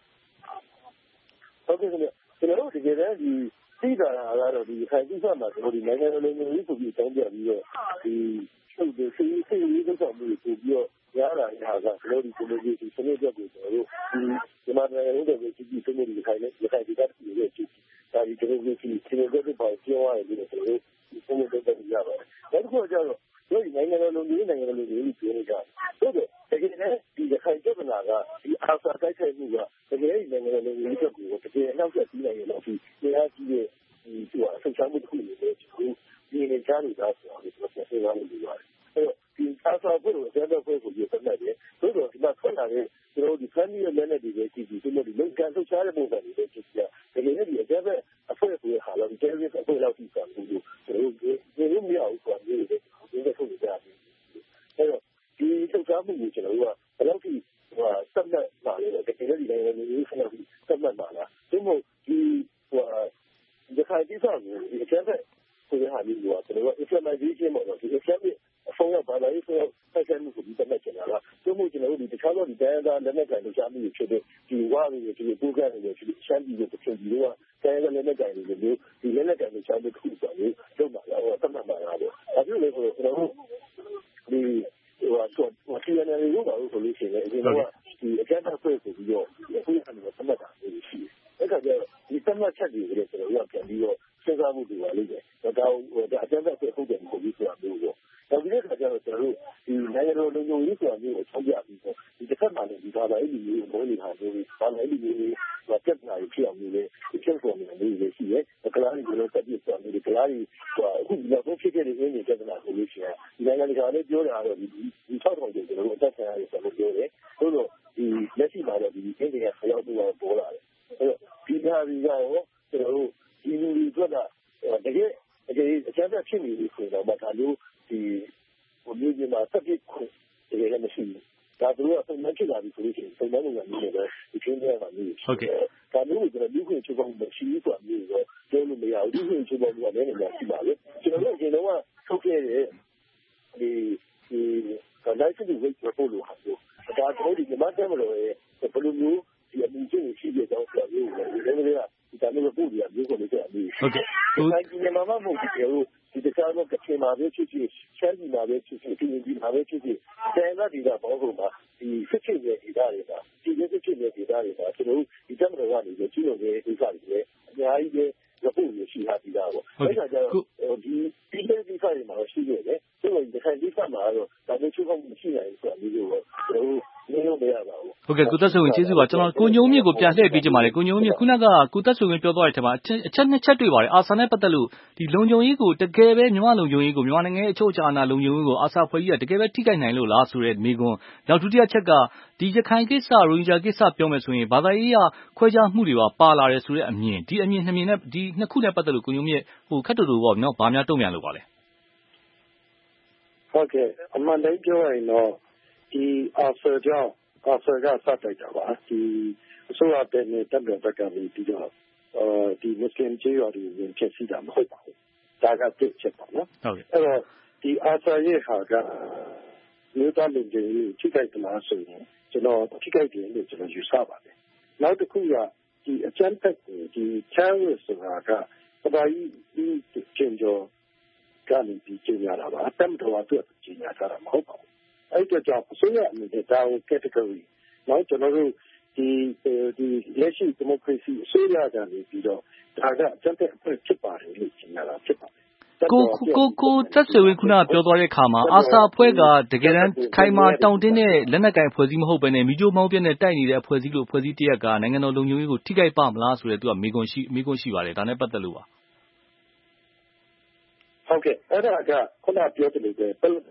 ဟုတ်ကဲ့ခင်ဗျကျွန်တော်တို့တကယ်တမ်းဒီသိတာကတော့ဒီခိုင်ကိစ္စမှာကျွန်တော်ဒီနိုင်ငံလုံခြုံရေးဆိုပြီးအကြောင်းပြပြီးတော့ဒီချုပ်တဲ့စီးရေးလုပ်ဆောင်မှုကိုပြီးတော့ရတာကကျွန်တော်ဒီကိုလိုကြီးစနစ်ချက်ကိုကျွန်တော်တို့ဒီမြန်မာနိုင်ငံရဲ့ကြီးစနစ်တွေခိုင်နေခိုင်ဒီကတည်းကကြီးဒါဒီကျွန်တော်တို့ဒီစနစ်တွေပေါ်ပြောင်းရတယ်လို့ကျွန်တော်တို့ဒီစနစ်တွေတက်ရပါတယ်ဒါတခုကျတော့ဒီနိုင်ငံလုံခြုံရေးပြောနေကြတယ်တကယ်တည်းဒီခိုင်ပြဿနာကဒီအာသာတိုက်ခိုက်မှုကတကယ်နိုင်ငံလုံခြုံရေးအတွက်ကိုတကယ်အနောက်ကျပြီးနိုင်ရတော့ဒီတရားကြီးရဲ့ဒီအဆောင်မှုတစ်ခုနေတယ်ဒီနေကြနေတာဆိုတော့ကျွန်တော်ပြောရလို့ဒီပါတယ်ဒီအာသာဖို့ကိုဆက်တော့ဖို့ကိုပြတ်နေတယ်ဆိုတော့ဒီမှာထွက်လာတဲ့ကျွန်တော်ဒီ family ရဲ့လည်းတွေပဲကြည့်ပြီးကျွန်တော်ဒီလုံခြုံထုတ်ချတဲ့ပုံစံတွေပဲကြည့်ပြတကယ်လည်းဒီအကြမ်းဖက်အဖွဲ့ကိုဟာလို့ဒီတဲရစ်အဖွဲ့လောက်ပြီးဆိုတော့ကျွန်တော်ဒီမရဘူးဆိုတော့ဒီလိုထုတ်ကြတယ်အဲ့တော့ဒီထုတ်ချမှုကိုကျွန်တော်တို့ကဘယ်လောက်ထိစက်မှတ်ပါလဲတကယ်လည်းဒီနိုင်ငံမျိုးဆက်ပြီးစက်မှတ်ပါလားဒီမို့ဒီဒီခိုင်တိဆောက်ကိုဒီအကြမ်းဖက်ဆိုတဲ့ဟာမျိုးကကျွန်တော်တို့ implementation ပေါ့နော်ဒီ islamic အဆုံးရောက်ပါလာရေးဆိုတော့ဆက်ဆံမှုကိုဒီတက်မှတ်ချင်တာလားဒီမို့ကျွန်တော်တို့ဒီတခြားသောဒီတိုင်းသားလက်နက်ကိုင်တို့ရှားမှုတွေဖြစ်တဲ့ဒီဝါတွေဒီပူကန်းတွေဒီရှမ်းပြည်တွေတချို့ဒီကတိုင်းသားလက်နက်ကိုင်တွေမျိုးဒီလက်နက်ကိုင်တို့ရှားမှုတစ်ခုဆိုတော့လုံးပါလားတက်မှတ်ပါလားပေါ့ဒါပြုလို့ဆိုတော့ကျွန်တော်တို့ဒီCNL လို့ပါလို့ဆိုလို့ရှိရင်အရင်ကဒီအကြမ်းဖက်ဖွဲ့ဆိုပြီးတော့အခုကနေသမတ်တာမျိုးရှိတယ်။အဲ့ခါကျတော့ဒီသမတ်ချက်တွေကိုလည်းကျွန်တော်တို့ကပြန်ပြီးတော့စဉ်းစားမှုတွေပါလိမ့်မယ်။ဒါအကြမ်းဖက်ဖွဲ့ဟုတ်တယ်ဆိုပြီးဆိုတာမျိုးပေါ့။ဒါပြီးတဲ့ခါကျတော့ကျွန်တော်တို့ဒီနိုင်ငံတော်လုံခြုံရေးဆိုတာမျိုးကိုချုပ်ပြပြီးတော့ဒီတစ်ခါမှလည်းဒီဘာသာရေးမျိုးကိုနေတာမျိုးဘာသာရေးမျိုးကိုပြတ်နာရဖြစ်အောင်မျိုးလေဒီချက်ပေါ်နေမျိုးတွေရှိတယ်။ကလားကြီးကတော့တက်ပြဆိုတာမျိုးကလားကြီးအခုနောက်ဖြစ်ခဲ့တဲ့အင်းကြီးပြဿနာကိုလို့ရှိရင်ဒီနိုင်ငံတကာလည်းပြောတာတော့ဒီထောက်ထောက်ကျွန်တော်တို့အသက်ဆိုင်ရာတွေဆိုလို့ပြောတယ်။ဆိုတော့ဒီလက်ရှိမှာတော့ဒီအင်းကြီးကဆရာတို့ကပေါ်လာတယ်။အဲ့တော့ဒီဟာတွေကတော့ကျွန်တော်တို့ဒီလူတွေအတွက်ကတကယ်အကျဉ်းသက်ဖြစ်နေပြီဆိုတော့ဒါမျိုးဒီမျိုးကြီးမှာတက်ပြခွင့်တကယ်လည်းမရှိဘူး။ဒါတို့ကပုံမှန်ဖြစ်လာပြီဆိုလို့ရှိရင်ပုံမှန်လုပ်ရမျိုးတွေဒီချင်းတွေမှာမျိုးဟုတ်ကဲ့ဒါမျိုးကိုကျွန်တော်လူခွင့်ချုပ်ပေါင်းမရှိဘူးဆိုတာမျိုးတော့ပြောလို့မရဘူးလူခွင့်ချုပ်ပေါင်းကလည်းလည်းရှိပါလေကျွန်တော်တို့အရင်တော့ထုတ်ခဲ့တဲ့ဒီလိုက်စစ်ဝိတ်ပို့လို့ဟာမျိုးဒါတို့ဒီမှာတက်မလို့ရဲ့ဘယ်လိုမျိုးဒီအမှုချင်းရှိတဲ့ကြောင်းပြောလို့လည်းလည်းဒါမျိုးပို့ရမျိုးကိုလည်းအမျိုးဟုတ်ကဲ့ဒီမှာမှမဟုတ်ဘူးဒီတခြားသောကချင်မှာပဲဖြစ်ဖြစ်ရှမ်းပြည်မှာပဲဖြစ်ဖြစ်ဒီမှာပဲဖြစ်ဖြစ်တိုင်းသားဒေသပေါင်းစုံမှာဒီစစ်ချစ်ရဲ့ဒေသတွေမှာဒီစစ်ချစ်ရဲ့ဒေသတွေမှာကျွန်တော်တို့ဒီတက်မတော်ကနေပြီးကြီးလို့တဲ့ဒေသတွေလည်းအများကြီးပဲရဖို့ရရှိထားပြီးသားပေါ့အဲ့ဒါကြောင့်ဒီပြည်တဲ့ဒေသတွေမှာရှိနေတယ်ဆိုတော့ဒီခိုင်ဒေသမှာတော့ဒါမျိုးချုပ်ဖို့မရှိနိုင်ဘူးဆိုတာမျိုးတော့ကျွန်တော်တို့မရပါဘူးဟုတ်ကဲ့ကိုသက်ဆွေဝင်းကျေးဇူးပါကျွန်တော်ကိုညုံမြင့်ကိုပြန်လှည့်ပေးကြပါလေကိုညုံမြင့်ခုနကကိုသက်ဆွေဝင်းပြောသွားတဲ့အထက်မှာအချက်နှစ်ချက်တွေ့ပါတယ်အာဆာနဲ့ပတ်သက်လို့ဒီလုံခြုံရေးကိုတကယ်ပဲမြန်မာလုံခြုံရေးကိုမြန်မာနိုင်ငံရဲ့အချုပ်အခြာအာဏာလုံခြုံရေးကိုအာဆာဖွဲ့ကြီးကတကယ်ပဲထိခိုက်နိုင်လို့လားဆိုတဲ့မိကွန်းနောက်ဒုတိယချက်ကဒီရခိုင်ကိစ္စရိုဟင်ဂျာကိစ္စပြောမယ်ဆိုရင်ဘာသာရေးရခွဲခြားမှုတွေပါလာတယ်ဆိုတဲ့အမြင်ဒီအမြင်နှစ်မြင်နဲ့ဒီနှစ်ခုနဲ့ပတ်သက်လို့ကိုညုံမြင့်ခက်တူတူပေါ့နော်ဘာများတုံ့ပြန်လို့ပါလဲဟုတ်ကဲ့အမှန်တိုင်းပြောရရင်တော့ဒီအာဆာကြောင့်အာဆာကစတိုက်တာပါဒီအစိုးရတဲ့နဲ့တပ်တော်ဘက်ကနေပြီးတော့ဒီမွတ်စလင်ကြီးရောဒီဝင်ဖြစ်စီတာမဟုတ်ပါဘူးဒါကတစ်ချက်ပါနော်ဟုတ်ကဲ့အဲ့တော့ဒီအာဆာရဲ့ဟာကမြို့သားလူကြီးထိခိုက်သလားဆိုရင်ကျွန်တော်ထိခိုက်တယ်လို့ကျွန်တော်ယူဆပါတယ်နောက်တစ်ခုကဒီအကြမ်းဖက်ဒီ terrorist ဆိုတာကပထမကြီးကျင်းကျော်ကနေပြီးကျင်းရတာပါအတမ်းတော်အတွက်ကျင်းရတာမဟုတ်ပါဘူးအဲ့တော့ကြောင့်အစိုးရအနေနဲ့ဒါကို category နောက်ကျွန်တော်တို့ဒီလက်ရှိဒီမိုကရေစီအစိုးရကနေပြီးတော့ဒါကအကြမ်းဖက်အဖွဲ့ဖြစ်ပါတယ်လို့ကျင်းရတာဖြစ်ပါတယ်ကိုသက်ဆွေဝင်းခုနပြောသွားတဲ့အခါမှာအာဆာအဖွဲ့ကတကယ်တမ်းခိုင်မာတောင့်တင်းတဲ့လက်နက်ကိုင်အဖွဲ့အစည်းမဟုတ်ဘဲနဲ့မိကြိုးမောင်းပြနဲ့တိုက်နေတဲ့အဖွဲ့အစည်းလို့အဖွဲ့အစည်းတရက်ကနိုင်ငံတော်လုံခြုံရေးကိုထိခိုက်ပါမလားဆိုတဲ့သူကမေးခွန်းရှိပါတယ်ဒါနဲ့ပတ်သက်လို့ပါဟုတ်ကဲ့အဲ့ဒါကခုနပြောတဲ့လိုပဲ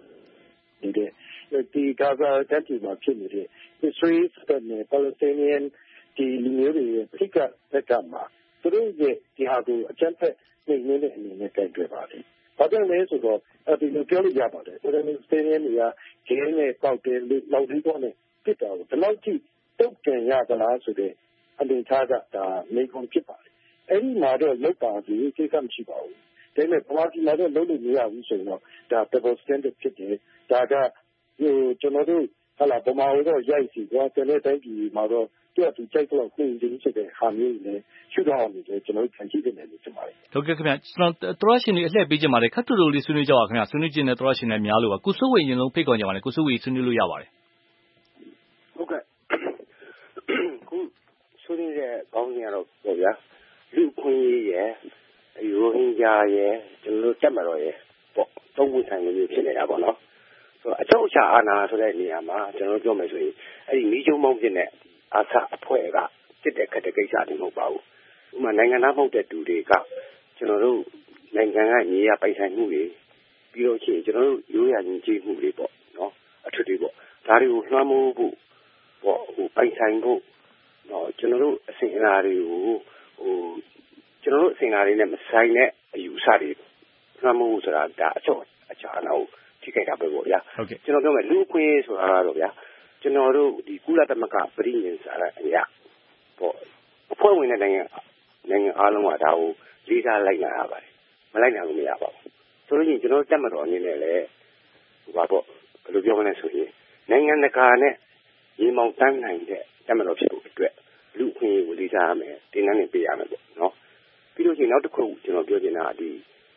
ဒီဂါဇာကတိမှာဖြစ်နေတဲ့ Israel နဲ့ Palestinian ဒီလူမျိုးတွေရဲ့ဖိကဘက်ကမှာသူတို့ရဲ့ဒီဟာကိုအကြမ်းဖက်နေနေတဲ့အနေနဲ့ကြိုက်တွေ့ပါတယ်။ဘာကြောင့်လဲဆိုတော့ဒီလိုပြောလို့ရပါတယ်။ Palestinian တွေကဂျင်းနဲ့ပေါက်တယ်လို့လောက်ပြီးတော့နဲ့ဖြစ်တာကိုဘယ်လောက်ထိတုတ်တင်ရသလားဆိုတဲ့အနေအထားကဒါမိကုန်ဖြစ်ပါတယ်။အဲ့ဒီမှာတော့လောက်ပါစီကိစ္စမရှိပါဘူး။ဒါပေမဲ့ဘာကြီးလာတော့လုံးလို့မရဘူးဆိုတော့ဒါ double standard ဖြစ်တယ်။ဒါကကျွန်တော်တို့ဟာလာဗမာတို့ရိုက်စီတော့ကျွန်တော်တိုင်းပြည်မှာတော့သူ့ကြိုက်တော့နှင်းတင်းဆိုတဲ့ဟာမျိုးနဲ့ရှုထောင့်အနေနဲ့ကျွန်တော်ခံကြည့်တယ်လို့ထင်ပါတယ်။ဟုတ်ကဲ့ခင်ဗျ။ကျွန်တော်သရရှင်တွေအလှည့်ပေးကြပါလေခက်တူတူလေးဆွေးနွေးကြပါခင်ဗျ။ဆွေးနွေးခြင်းနဲ့သရရှင်တွေများလို့ပါ။ကိုစိုးဝေရင်လုံးဖိတ်ခေါ်ကြပါလေကိုစိုးဝေဆွေးနွေးလို့ရပါတယ်။ဟုတ်ကဲ့။ခုဆွေးနွေးတဲ့ကောင်းစဉ်ကတော့ပေါ့ဗျာလူခွင့်ရေးရယ်ရိုဟင်ဂျာရယ်ကျွန်တော်တို့တက်မှာတော့ရယ်ပေါ့သုံးခုဆိုင်မျိုးဖြစ်နေတာပေါ့နော်။အချုပ်အခြာအာဏာဆိုတဲ့နေရာမှာကျွန်တော်ပြောမယ်ဆိုရင်အဲ့ဒီမိချုံမောင်းပြတဲ့အာဆာအဖွဲ့ကစစ်တဲ့ခက်တဲ့ကိစ္စတွေမဟုတ်ပါဘူး။ဥပမာနိုင်ငံသားမဟုတ်တဲ့သူတွေကကျွန်တော်တို့နိုင်ငံကညီရပိုင်ဆိုင်မှုတွေပြီးတော့ချင်းကျွန်တော်တို့ရိုးရာညီကျေးမှုတွေပေါ့နော်အထူးတွေပေါ့ဒါတွေကိုလွှမ်းမိုးဖို့ပေါ့ပိုင်ဆိုင်ဖို့နော်ကျွန်တော်တို့အစဉ်အလာတွေကိုကျွန်တော်တို့အစဉ်အလာတွေနဲ့မဆိုင်တဲ့အယူအဆတွေလွှမ်းမိုးဖို့ဆိုတာဒါအချုပ်အခြာအာဏာကိုထိခိုက်တာပဲပေါ့ဗျာကျွန်တော်ပြောမယ်လူ့အခွင့်အရေးဆိုတာကတော့ဗျာကျွန်တော်တို့ဒီကုလသမဂ္ဂပြည်ညင်စာရအရာပေါ့အဖွဲ့ဝင်တဲ့နိုင်ငံအားလုံးကဒါကိုလေးစားလိုက်နာရပါတယ်မလိုက်နာလို့မရပါဘူးဆိုလို့ရှိရင်ကျွန်တော်တက်မတော်အနေနဲ့လည်းဟိုပါပေါ့ဘယ်လိုပြောမလဲဆိုရင်နိုင်ငံတကာနဲ့ရေမောင်တန်းနိုင်တဲ့တက်မတော်ဖြစ်ဖို့အတွက်လူ့အခွင့်အရေးကိုလေးစားရမယ်တင်နန်းနေပေးရမယ်ပေါ့နော်ပြီးလို့ရှိရင်နောက်တစ်ခုကျွန်တော်ပြောချင်တာဒီ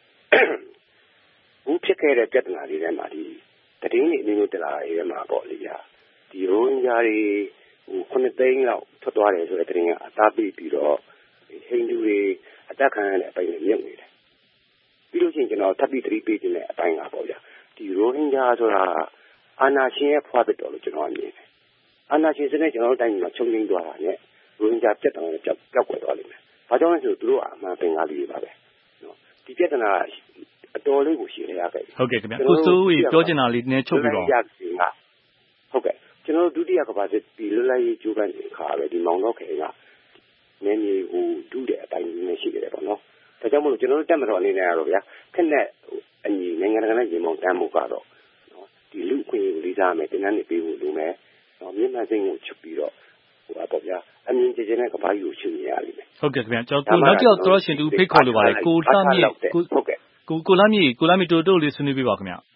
ဘူးဖြစ်ခဲ့တဲ့ပြဿနာတွေထဲမှာဒီတည်င်းနေမျိုးတက်လာတဲ့မှာပေါ့လေကြာဒီရိုဟင်ဂျာတွေ9သိန်းလောက်ထွက်သွားတယ်ဆိုတဲ့တင်ကအသားပေးပြီးတော့ဟိန္ဒူတွေအသက်ခံရတဲ့အပိုင်းတွေမြုပ်နေတယ်ပြီးလို့ရှိရင်ကျွန်တော်ထပ်ပြီးသတိပေးခြင်းတဲ့အပိုင်းကပေါ့ဗျာဒီရိုဟင်ဂျာဆိုတာအာဏာရှင်ရဲ့ဖွားဖြစ်တော်လို့ကျွန်တော်မြင်တယ်အာဏာရှင်စနစ်ကျွန်တော်တို့တိုင်းမှာချုပ်ငြိမ်းသွားတာနဲ့ရိုဟင်ဂျာပြဿနာနဲ့ပျောက်ကွယ်သွားလိမ့်မယ်ဘာကြောင့်လဲဆိုတော့သူတို့ကအမှန်ပင်ကားလေးတွေပါပဲနော်ဒီပြဿနာအတော်လေးကိုရှင်းရခဲ့ဟုတ်ကဲ့ခင်ဗျကိုစိုးဝေပြောချင်တာလေးနည်းချုပ်ပြီးတော့ဟုတ်ကဲ့ကျွန်တော်ဒုတိယကမ္ဘာစစ်ဒီလွတ်လပ်ရေးကြိုးပမ်းတဲ့အခါပဲဒီမောင်တော့ခေကနည်းနည်းဟိုဒုတဲ့အတိုင်းနဲ့ရှိကြတယ်ပေါ့နော်ဒါကြောင့်မို့လို့ကျွန်တော်တို့တက်မတော်အနေနဲ့ကတော့ဗျာခက်နဲ့အညီနိုင်ငံတကာနဲ့ရေမောင်တန်းမှုကတော့နော်ဒီလူခွင့်ကိုလေးစားမယ်တင်နန်းနေပေးဖို့လိုမယ်နော်မြန်မာစိတ်ကိုချုပ်ပြီးတော့ဟိုပါပေါ့ဗျာအမြင်ကျကျနဲ့ကဘာကြီးကိုရှင်းရရလိမ့်မယ်ဟုတ်ကဲ့ခင်ဗျကျွန်တော်နောက်တစ်ယောက်သရရှင်တူဖိတ်ခေါ်လိုပါတယ်ကိုလှမြင့်ဟုတ်ကဲ့ကိုလှမြင့်တိုးလေးဆွေးနွေးပေးပါခင်ဗျ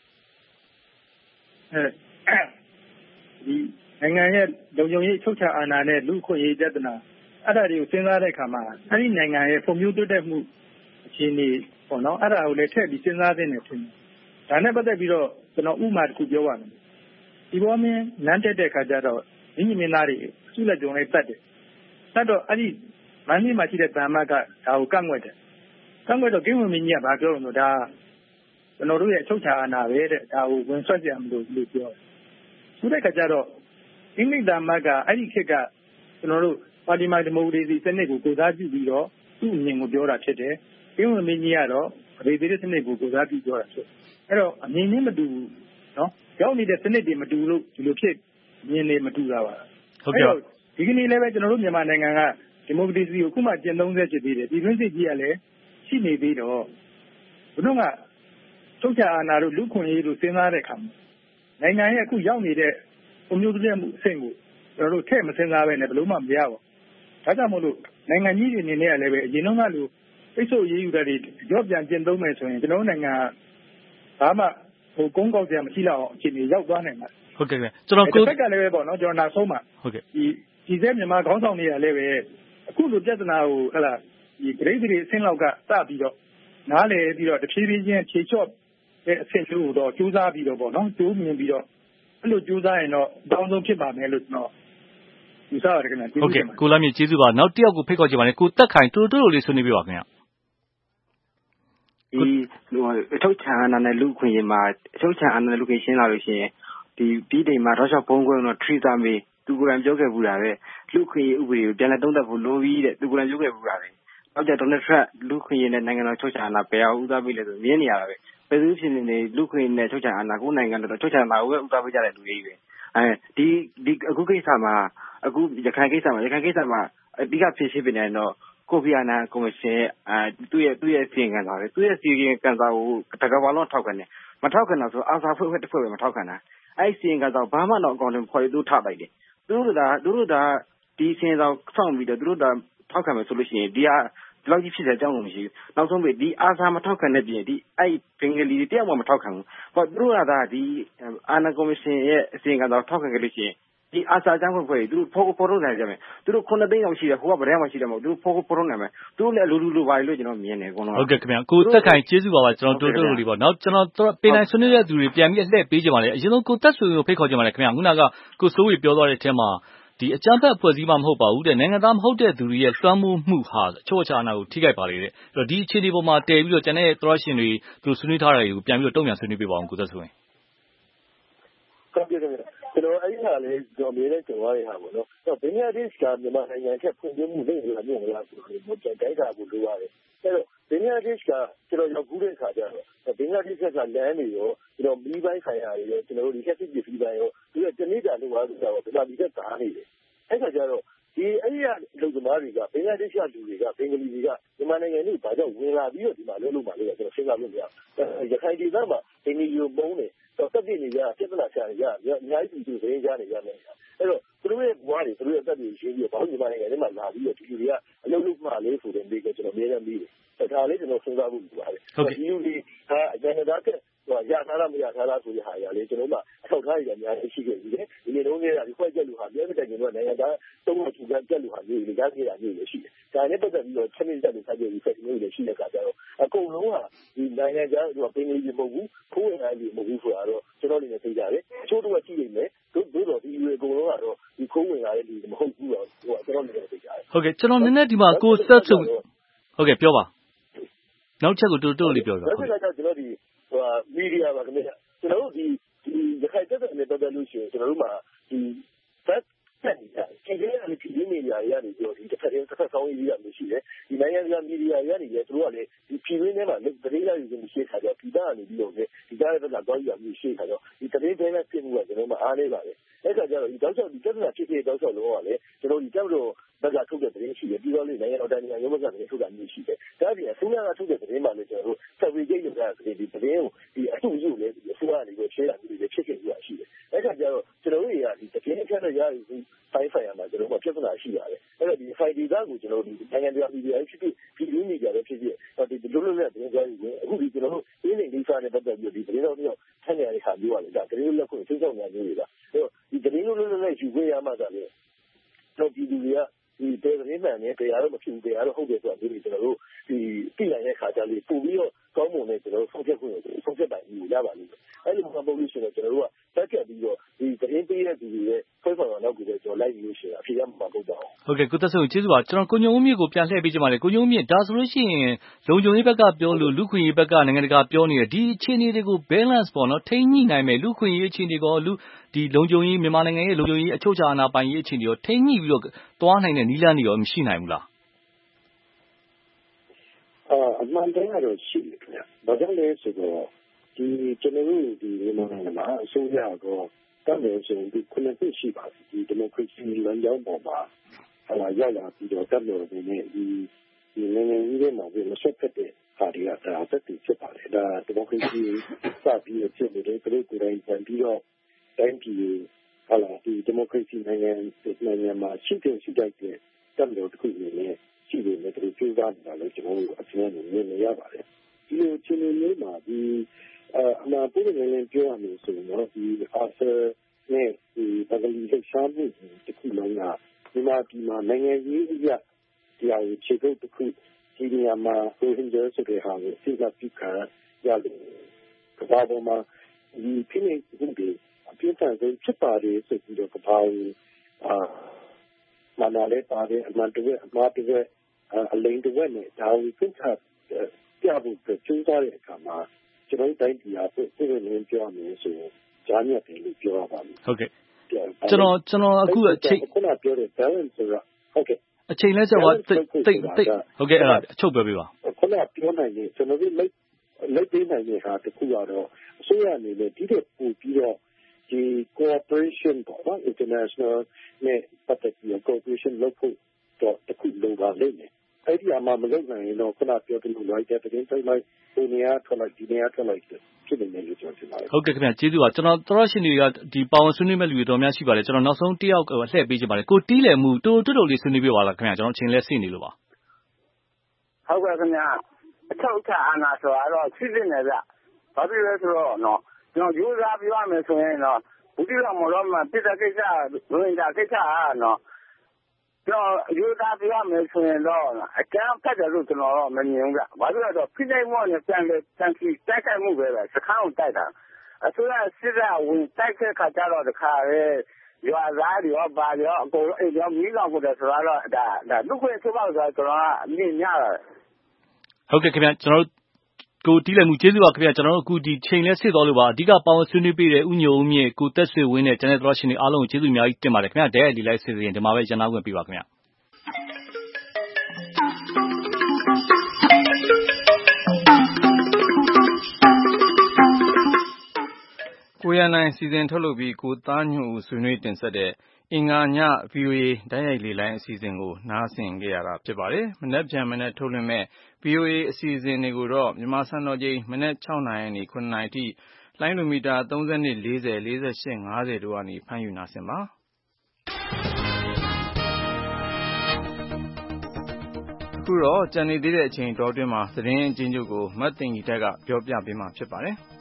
ဒီနိုင်ငံရဲ့လုံခြုံရေးချုပ်ချာအာဏာနဲ့လူ့အခွင့်အရေးပြဿနာအဲ့ဒါတွေကိုစဉ်းစားတဲ့အခါမှာအဲ့ဒီနိုင်ငံရဲ့ဖွံ့ဖြိုးတိုးတက်မှုအခြေအနေပေါ့နော်အဲ့ဒါကိုလည်းထည့်ပြီးစဉ်းစားသင့်တယ်ထင်တယ်။ဒါနဲ့ပတ်သက်ပြီးတော့ကျွန်တော်ဥပမာတစ်ခုပြောပါမယ်။ဒီဘောမင်းနန်းတက်တဲ့ခါကျတော့ညီညီမင်းသားတွေစုလက်ကြုံလိုက်တတ်တယ်။တတ်တော့အဲ့ဒီမန္တလေးမှာရှိတဲ့ဗမာကဒါကိုကန့်ကွက်တယ်။ကန့်ကွက်တော့ကိန်းဝင်မင်းကြီးကဘာပြောလို့ဒါကျွန်တော်တို့ရဲ့ချုပ်ချာအာဏာပဲတဲ့ဒါကိုဝင်ဆွတ်ကြမလို့ပြောတယ်။ဆိုတဲ့ခါကျတော့ကအင်္ဂလိပ်သာမတ်ကအဲ့ဒီခေတ်ကကျွန်တော်တို့ပါတီမာဒီမိုကရေစီစနစ်ကိုကိုစားပြုပြီးတော့သူ့အမြင်ကိုပြောတာဖြစ်တယ်။ပြည်ဝင်မင်းကြီးကတော့ဗေဒရစနစ်ကိုကိုစားပြုပြောတာဖြစ်တယ်။အဲ့တော့အမြင်နဲ့မတူဘူးနော်။ရောက်နေတဲ့စနစ်တွေမတူလို့ဒီလိုဖြစ်မြင်နေမတူတာပါ။ဟုတ်ကဲ့ဒီကနေ့လည်းပဲကျွန်တော်တို့မြန်မာနိုင်ငံကဒီမိုကရေစီကိုခုမှကျင့်သုံးဆဲဖြစ်သေးတယ်။ပြည်တွင်းစစ်ကြီးကလည်းရှိနေသေးတော့ဘုတို့ကထုတ်ချအာဏာတို့လူခွင့်ရေးတို့စဉ်းစားတဲ့အခါမှာနိုင်ငံရဲ့အခုရောက်နေတဲ့ပုံမျိုးတစ်မှုအဆင့်ကိုကျွန်တော်တို့ထည့်မစဉ်းစားပဲနဲ့ဘယ်လို့မှမရပါဘူး။ဒါကြောင့်မို့လို့နိုင်ငံကြီးတွေအနေနဲ့လည်းပဲအရင်တော့ကလိုပိတ်ဆို့ရေးယူတဲ့တွေရော့ပြန်ကျင့်သုံးမယ်ဆိုရင်ကျွန်တော်တို့နိုင်ငံဘာမှကုန်းကောက်စရာမရှိတော့အခြေအနေရောက်သွားနိုင်ပါတယ်။ဟုတ်ကဲ့ကျွန်တော်ကိုဘက်ကလည်းပဲပေါ့နော်ကျွန်တော်နောက်ဆုံးမှာဟုတ်ကဲ့ဒီစဲမြန်မာခေါင်းဆောင်တွေကလည်းပဲအခုလိုပြဿနာကိုဟဲ့လားဒီဂရိတ်တွေအဆင့်လောက်ကစပြီးတော့နားလည်ပြီးတော့တဖြည်းဖြည်းချင်းဖြေချော့တဲ့အဆင့်မျိုးတော့ကြိုးစားပြီးတော့ပေါ့နော်တိုးမြင်ပြီးတော့အဲ့လိုကြိုးစားရင်တော့အကောင်းဆုံးဖြစ်ပါမယ်လို့ကျွန်တော်ယူဆရတယ်ခင်ဗျဟုတ်ကဲ့ကိုလာမြင့်ကျေးဇူးပါနောက်တစ်ယောက်ကိုဖိတ်ခေါ်ချင်ပါတယ်ကိုတက်ခိုင်တူတူလေးဆွေးနွေးပြပါခင်ဗျဒီအထုတ်ချာအာဏာနဲ့လူခွင့်ရေးမှာအထုတ်ချာအာဏာနဲ့လူခွင့်ရှင်းလာလို့ရှိရင်ဒီပြည်တိုင်မှာတော့ရှောက်ဘုံကွန်းတော့ထရီသာမေသူကိုယ်တိုင်ပြောခဲ့ဘူးတာပဲလူခွင့်ရေးဥပဒေကိုပြန်လည်သုံးသပ်ဖို့လိုပြီးတဲ့သူကိုယ်တိုင်ပြောခဲ့ဘူးတာပဲနောက်ကျဒေါ်နယ်ထရန့်လူခွင့်ရေးနဲ့နိုင်ငံတော်ချုပ်ချာအာဏာဘယ်အောင်ဥစားပေးလဲဆိုမြင်နေရတာပဲဘယ်သူဖြစ်နေလူခွင့်ရေးနဲ့ချုပ်ချာအာဏာကိုနိုင်ငံတော်ချုပ်ချာအာဏာကိုပဲဥစားပေးကြတဲ့လူတွေပဲဒီအခုကိစ္စမှာအခုရခိုင်ကိစ္စမှာအဓိကဖြစ်ရှိနေတော့ကိုဖီအာနန်ကော်မရှင်သူ့ရဲ့စီရင်ခံစာပဲသူ့ရဲ့စီရင်ခံစာကိုတကဘာလုံးထောက်ခံတယ်မထောက်ခံတာဆိုအာစာဖွဲ့တစ်ဖွဲ့ပဲမထောက်ခံတာအဲ့စီရင်ခံစာဘာမှတော့အကောင့်တွေဖွဲ့သူထားလိုက်တယ်သူတို့ကဒီစီရင်စာစောင့်ပြီးတော့သူတို့ကထောက်ခံမယ်ဆိုလို့ရှိရင်ဒီလောက်ကြီးဖြစ်တဲ့အကြောင်းကိုမရှိဘူးနောက်ဆုံးပဲဒီအာစာမထောက်ခံတဲ့ပြင်ဒီအဲ့ဘင်္ဂလီတွေတယောက်မှမထောက်ခံဘူးဟောသူတို့ကဒီအာနန်ကော်မရှင်ရဲ့အစီရင်ခံစာထောက်ခံကြလို့ရှိရင်ဒီအာစာအကြောင်းဖွဲ့သူတို့ဖော်ထုတ်နိုင်ကြမယ်သူတို့9သိန်းလောက်ရှိတယ်ဟိုကဗရဲမှရှိတယ်မဟုတ်သူတို့ဖော်ထုတ်နိုင်မယ်သူတို့လည်းအလိုလိုပါလို့ကျွန်တော်မြင်တယ်အကုန်လုံးဟုတ်ကဲ့ခင်ဗျကိုတက်ခိုင်ကျေးဇူးပါပါကျွန်တော်တိုးတိုးလေးပေါ့နောက်ကျွန်တော်ပင်နိုင်ဆွေးနွေးတဲ့သူတွေပြန်ပြီးအလှည့်ပေးကြပါလေအရင်ဆုံးကိုတက်ဆွေကိုဖိတ်ခေါ်ကြပါလေခင်ဗျခုနကကိုစိုးဝေပြောသွားတဲ့အထက်မှာဒီအကြမ်းဖက်အဖွဲ့အစည်းမှမဟုတ်ပါဘူးတဲ့နိုင်ငံသားမဟုတ်တဲ့သူတွေရဲ့လွှမ်းမိုးမှုဟာအချို့အခြားအနာကိုထိခိုက်ပါလေတဲ့အဲ့တော့ဒီအခြေအနေပေါ်မှာတည်ပြီးတော့ကျန်တဲ့သရရှင်တွေသူဆွေးနွေးထားတာတွေကိုပြန်ပြီးတော့တုံ့ပြန်ဆွေးနွေးပေးပါအောင်ကိုသက်ဆိုရင်ဟုတ်ကဲ့ကျွန်တော်အဲ့ဒီဟာလေးကျွန်တော်မြင်တဲ့ကြုံရတဲ့ဟာပေါ့နော်ဘင်္ဂလားဒေ့ရှ်ကမြန်မာနိုင်ငံချက်ဖွံ့ဖြိုးမှုလုပ်နေတာမျိုးမလားဆိုတော့ကျွန်တော်တိုက်တာကိုလိုရတယ်အဲ့တော့ဘင်္ဂလားဒေ့ရှ်ကကျွန်တော်ရောက်ကူးတဲ့အခါကျတော့ဘင်္ဂလားဒေ့ရှ်ကလမ်းတွေရောကျွန်တော်မီးပိုင်းဆိုင်ရာတွေရောကျွန်တော်တို့ဒီချက်စစ်ပစ္စည်းပိုင်းရောဒီကတနေ့တာလို့ပါဆိုတော့ဗမာပြည်ကသားနေတယ်အဲ့ခါကျတော့ဒီအဲ့ဒီအလုပ်သမားတွေကဘင်္ဂလားဒေ့ရှ်လူတွေကဘင်္ဂလီတွေကမြန်မာနိုင်ငံကိုဘာကြောင့်ဝင်လာပြီးတော့ဒီမှာလုပ်မှလဲကျွန်တော်စဉ်းစားလို့မရဘူးရခိုင်ဒေသမှာဘင်္ဂလီကိုပုံးတယ်တော့တက်ပြနေကြပြဿနာချနေကြအများကြီးသူတွေရနေကြမယ်အဲ့တော့သူတို့ရဲ့ဘွားတွေသူတို့ရဲ့တက်တွေရှင်းပြီးတော့ဘာလို့မြန်မာနိုင်ငံထဲမှာလာပြီးတော့ဒီလူတွေကအလုပ်လုပ်မှလဲဆိုတဲ့မိကကျွန်တော်အများကြီးပြီးတယ်ဒါလေးကျွန်တော်စဉ်းစားဖို့လိုပါတယ်ဒီလူတွေဟာအကျဉ်းသားကရထားလားမရထားလားဆိုတဲ့ဟာရလေကျွန်တော်ကအထောက်ထားရအများကြီးရှိခဲ့ပြီလေဒီနေ့လုံးလေးကဒီခွဲချက်လူဟာပြည့်မတိုင်ကျွန်တော်နိုင်ငံသားသုံးလို့ထူခံချက်လူဟာမျိုးတွေကြားခဲ့တာမျိုးတွေရှိတယ်ဒါနဲ့ပတ်သက်ပြီးတော့ချက်မြင့်ချက်တွေဆက်ပြီးဆက်မျိုးတွေရှိတဲ့အခါကျတော့အကုန်လုံးဟာဒီနိုင်ငံသားကပင်လီမဟုတ်ဘူးခိုးဝင်လာပြီးမဟုတ်ဘူးဆိုတော့ကျွန်တော်အနေနဲ့သိကြတယ်အချို့တော့ကြည့်နေမယ်တို့တော့ဒီအကုန်လုံးကတော့ဒီခိုးဝင်လာတဲ့လူမဟုတ်ဘူးတော့ကျွန်တော်အနေနဲ့သိကြတယ်ဟုတ်ကဲ့ကျွန်တော်နည်းနည်းဒီမှာကိုဆက်စုဟုတ်ကဲ့ပြောပါနောက်ချက်ကိုတိုးတိုးလေးပြောပါဟုတ်ကဲ့ကျွန်တော်ဒီမီဒီယာပါခင်ဗျာကျွန်တော်တို့ဒီရခိုင်တပ်တွေနဲ့ပတ်သက်လို့ရှိရင်ကျွန်တော်တို့မှာဒီဖက်ဆက်နေတာဒီကနေ့ဒီမီဒီယာရနေပြီးတော့ဒီတစ်ဖက်ဆောင်းရေးရမျိုးရှိတယ်ဒီနိုင်ငံတကာမီဒီယာရနေတယ်သူတို့ကလည်းဒီပြည်တွင်းထဲမှာသတင်းရည်ရှိခါကျတော့ဒီသားကနေပြီးတော့ဒီသားရဲ့ဘက်ကသွားရမျိုးရှိခါကျတော့ဒီသတင်းတွေနဲ့ပြင်မှုကကျွန်တော်မှအားနေပါတယ်အဲ့ခါကျတော့ဒီတောက်ချောက်ဒီပြဿနာဖြစ်တဲ့တောက်ချောက်လုံးကလည်းကျွန်တော်ဒီတက်တော့ဘက်ကထုတ်တဲ့သတင်းရှိတယ်ပြီးတော့လေနိုင်ငံတော်တိုင်းနိုင်ငံရုံးဘက်ကသတင်းထုတ်တာမျိုးရှိတယ်ဒါပြင်အစိုးရကထုတ်တဲ့သတင်းမှလည်းကျွန်တော်တို့ survey ကြိတ်လုပ်တာဒီသတင်းကိုဒီအတူတူလေးအစိုးရကနေပြီးရှင်းတာမျိုးတွေဖြစ်ခဲ့ရရှိတယ်အဲ့ခါကျတော့ကျွန်တော်တို့တွေကဒီသတင်းအချက်နဲ့ရယူဆိုင်ဆိုင်ရမှာကျွန်တော်တို့ပြဿနာရှိရတယ်အဲ့တော့ဒီ file data ကိုကျွန်တော်တို့ဒီနိုင်ငံတကာမီဒီယာဖြစ်ဖြစ်ပြည်တွင်းမီဒီယာပဲဖြစ်ဖြစ်ဒီလိုလိုနဲ့သတင်းကြားယူရင်အခုဒီကျွန်တော်တို့ဒီနေ့ဒီစာနဲ့ပတ်သက်ပြီးဒီသတင်းတော်တွေထမ်းနေရတဲ့ခါမျိုးကလည်းဒါသတင်းလက်ခွင့်သိဆောင်နေမျိုးတွေပါအဲ့တော့ဒီသတင်းလိုလိုနဲ့ယူခွင့်ရမှသာလေတော့ဒီလူတွေကဒီသတင်းမှန်နဲ့တရားတော့မဖြစ်ဘူးတရားတော့ဟုတ်တယ်ဆိုတာမျိုးတွေကျွန်တော်တို့ဒီပြည်နိုင်တဲ့ခါကြလေးပို့ပြီးတော့ကောင်းမွန်တဲ့ကျွန်တော်တို့ဆုံးဖြတ်ခွင့်ကိုဆုံးဖြတ်ပိုင်ကြီးရပါလိမ့်မယ်အဲ့လိုမှမဟုတ်လို့ရှိရင်ကျွန်တော်တို့ကတက်ပြတ်ပြီးတော့ဒီသတင်းပေးတဲ့သူတွေရဲ့ဆွဲဆောင်ရတော့ကိုပဲကျွန်တော်လိုက်ပြီးလို့ရှိရင်အဖြေရမှာမဟုတ်ပါဘူးဟုတ်ကဲ့ကိုသက်ဆုံးကျေးဇူးပါကျွန်တော်ကိုညုံဦးမြင့်ကိုပြန်လှည့်ပေးကြပါလေကိုညုံဦးမြင့်ဒါဆိုလို့ရှိရင်လုံခြုံရေးဘက်ကပြောလို့လူခွင့်ရေးဘက်ကနိုင်ငံတကာပြောနေတဲ့ဒီအခြေအနေတွေကို balance ပေါ့နော်ထိန်းညှိနိုင်မယ်လူခွင့်ရေးအခြေအနေကောဒီလုံခြုံရေးမြန်မာနိုင်ငံရဲ့လုံခြုံရေးအချုပ်အခြာအာဏာပိုင်ရေးအခြေအနေရောထိန်းညှိပြီးတော့သွားနိုင်တဲ့နည်းလမ်းတွေရောမရှိနိုင်ဘူးလားအမှန်တရားတော့ရှိတယ်ခင်ဗျ။ဘာကြောင့်လဲဆိုတော့ဒီကျွန်တော်တို့ဒီမြန်မာနိုင်ငံမှာအစိုးရကတမ်းတယ်ဆိုရင်ဒီခုနှစ်နှစ်ရှိပါပြီဒီဒီမိုကရေစီလမ်းကြောင်းပေါ်မှာရောက်လာပြီးတော့တက်လို့နေဒီနိုင်ငံကြီးတွေမှာဒီမဆက်တဲ့ဟာတွေကဒါသက်တည်ဖြစ်ပါတယ်ဒါဒီမိုကရေစီစပြီးဖြစ်နေတယ်သူတို့ကိုယ်တိုင်ပြန်ပြီးတော့တိုင်းပြည်ဒီဒီမိုကရေစီနိုင်ငံမှာရှိတဲ့တက်လို့တစ်ခုနေနဲ့ရှိနေတယ်သူကြိုးစားနေတာလည်းကျွန်တော်တို့အချင်းချင်းမြင်နေရပါတယ်ဒီလိုချင်းမျိုးမှာဒီအမှန်ပုံနဲ့ပြောရမယ်ဆိုတော့ဒီအာဆာနဲ့ဒီပကတိလှရှားမှုတစ်ခုလုံးကဒီမှာနိုင်ငံရေးအရာတရားရေးခြေကုပ်တစ်ခုဒီနေရာမှာရိုဟင်ဂျာဆိုတဲ့ဟာကိုစိတ်ကပြခါရတယ်ကမ္ဘာပေါ်မှာဒီဖိနှိပ်မှုတွေအပြင်းထန်ဆုံးဖြစ်ပါတယ်ဆိုပြီးတော့ကမ္ဘာကိုမနာလဲပါတယ်အမှန်တကယ်အမှားတကယ်အလိမ်တဝက်နဲ့ဒါကိုသိချပြဖို့ကြိုးစားတဲ့အခါမှာကျွန်တော်တိုင်းပြည်အားဖြင့်ပြည်ပြောရမယ်ဆိုရင်ဂျာညက်တယ်လို့ပြောရပါမယ်ဟုတ်ကဲ့ကျွန်တော်အခုအချိန်ခုနပြောတဲ့ balance ဆိုတာဟုတ်ကဲ့အချိန်လဲဆိုတော့တိတ်ဟုတ်ကဲ့အဲ့ဒါအချုပ်ပြောပြပါခုနပြောနိုင်ရင်ကျွန်တော်တို့လက်ပေးနိုင်တဲ့ဟာတစ်ခုကတော့အစိုးရအနေနဲ့ဒီတဲ့ပို့ပြီးတော့ဒီ cooperation ပေါ့နော် international နဲ့ပတ်သက်ပြီး cooperation လုပ်ဖို့တော့တစ်ခုလိုပါလိမ့်မယ်အဲ့ဒီအမှမလုပ်နိုင်ရင်တော့ခုနပြောတဲ့လိုလိုက်တဲ့တင်တိုင်းလိုက်ဒီနေရာထွက်လိုက်ဒီနေရာထွက်လိုက်ဖြစ်နေတယ်လို့ကျွန်တော်ထင်ပါတယ်ဟုတ်ကဲ့ခင်ဗျကျေးဇူးပါကျွန်တော်သောရရှင်တွေကဒီပါဝင်ဆွေးနွေးမဲ့လူတွေတော်များရှိပါတယ်ကျွန်တော်နောက်ဆုံးတစ်ယောက်လှည့်ပေးချင်ပါတယ်ကိုတီးလည်မှုတိုးလေးဆွေးနွေးပြပါလားခင်ဗျကျွန်တော်အချိန်လဲစိနေလို့ပါဟုတ်ကဲ့ခင်ဗျအထောက်အထားအာဏာဆိုတာတော့ရှိနေတယ်ဗျဘာဖြစ်လဲဆိုတော့နော်ကျွန်တော်ယူစားပြရမယ်ဆိုရင်တော့ဘုရားမော်တော်မှာပြည်တဲ့ကိစ္စရိုဟင်ဂျာကိစ္စဟာနော်ကျွန်တော်ယူသားပြရမယ်ဆိုရင်တော့အကျန်းဖတ်တယ်လို့ကျွန်တော်တော့မမြင်ဘူးဗျ။ဘာလို့လဲဆိုတော့ဖိနှိပ်မှုနဲ့ပြန်ပြီးတိုက်ခိုက်မှုပဲစခန်းကိုတိုက်တာအစိုးရစစ်တပ်ဝင်တိုက်တဲ့ခါကျတော့တခါလေရွာသားတွေရောပါရောအကုန်လုံးအိမ်ရောမိလောင်ကိုတယ်ဆိုတော့ဒါလူခွင့်ချိုးဖောက်ဆိုတော့ကျွန်တော်ကအမြင်ညတာဟုတ်ကဲ့ခင်ဗျကျွန်တော်ကိုတီးလည်မှုကျေးဇူးပါခင်ဗျကျွန်တော်တို့အခုဒီချိန်လဲစစ်တော်လို့ပါအဓိကပေါင်းဆွေးနွေးပေးတဲ့ဥညုံမြင့်ကိုသက်ဆွေဝင်းနဲ့ကျန်တဲ့သောရှင်တွေအားလုံးကိုကျေးဇူးအများကြီးတင်ပါတယ်ခင်ဗျဒဲဒီလိုက်စီစဉ်ဒီမှာပဲရန်နာခွင့်ပေးပါခင်ဗျကိုရန်နိုင်စီစဉ်ထုတ်လုပ်ပြီးကိုသားညွန့်ဦးဆွေးနွေးတင်ဆက်တဲ့အင်္ဂါည VOA တိုက်ရိုက်လေလိုင်းအစီအစဉ်ကိုနားဆင်ကြရတာဖြစ်ပါတယ်။မနက်ဖြန်မနက်ထုတ်လွှင့်မဲ့ VOA အစီအစဉ်တွေကိုတော့မြန်မာစံတော်ချိန်မနက်6နာရီကနေ9နာရီအထိလိုင်းလိုမီတာ32 40 48 50တို့ကနေဖမ်းယူနားဆင်ပါ။အခုတော့ကြံနေသေးတဲ့အချိန်တော်တွင်းမှာသတင်းအချင်းချုပ်ကိုမတ်တင်ကြီးတက်ကပြောပြပေးမှာဖြစ်ပါတယ်။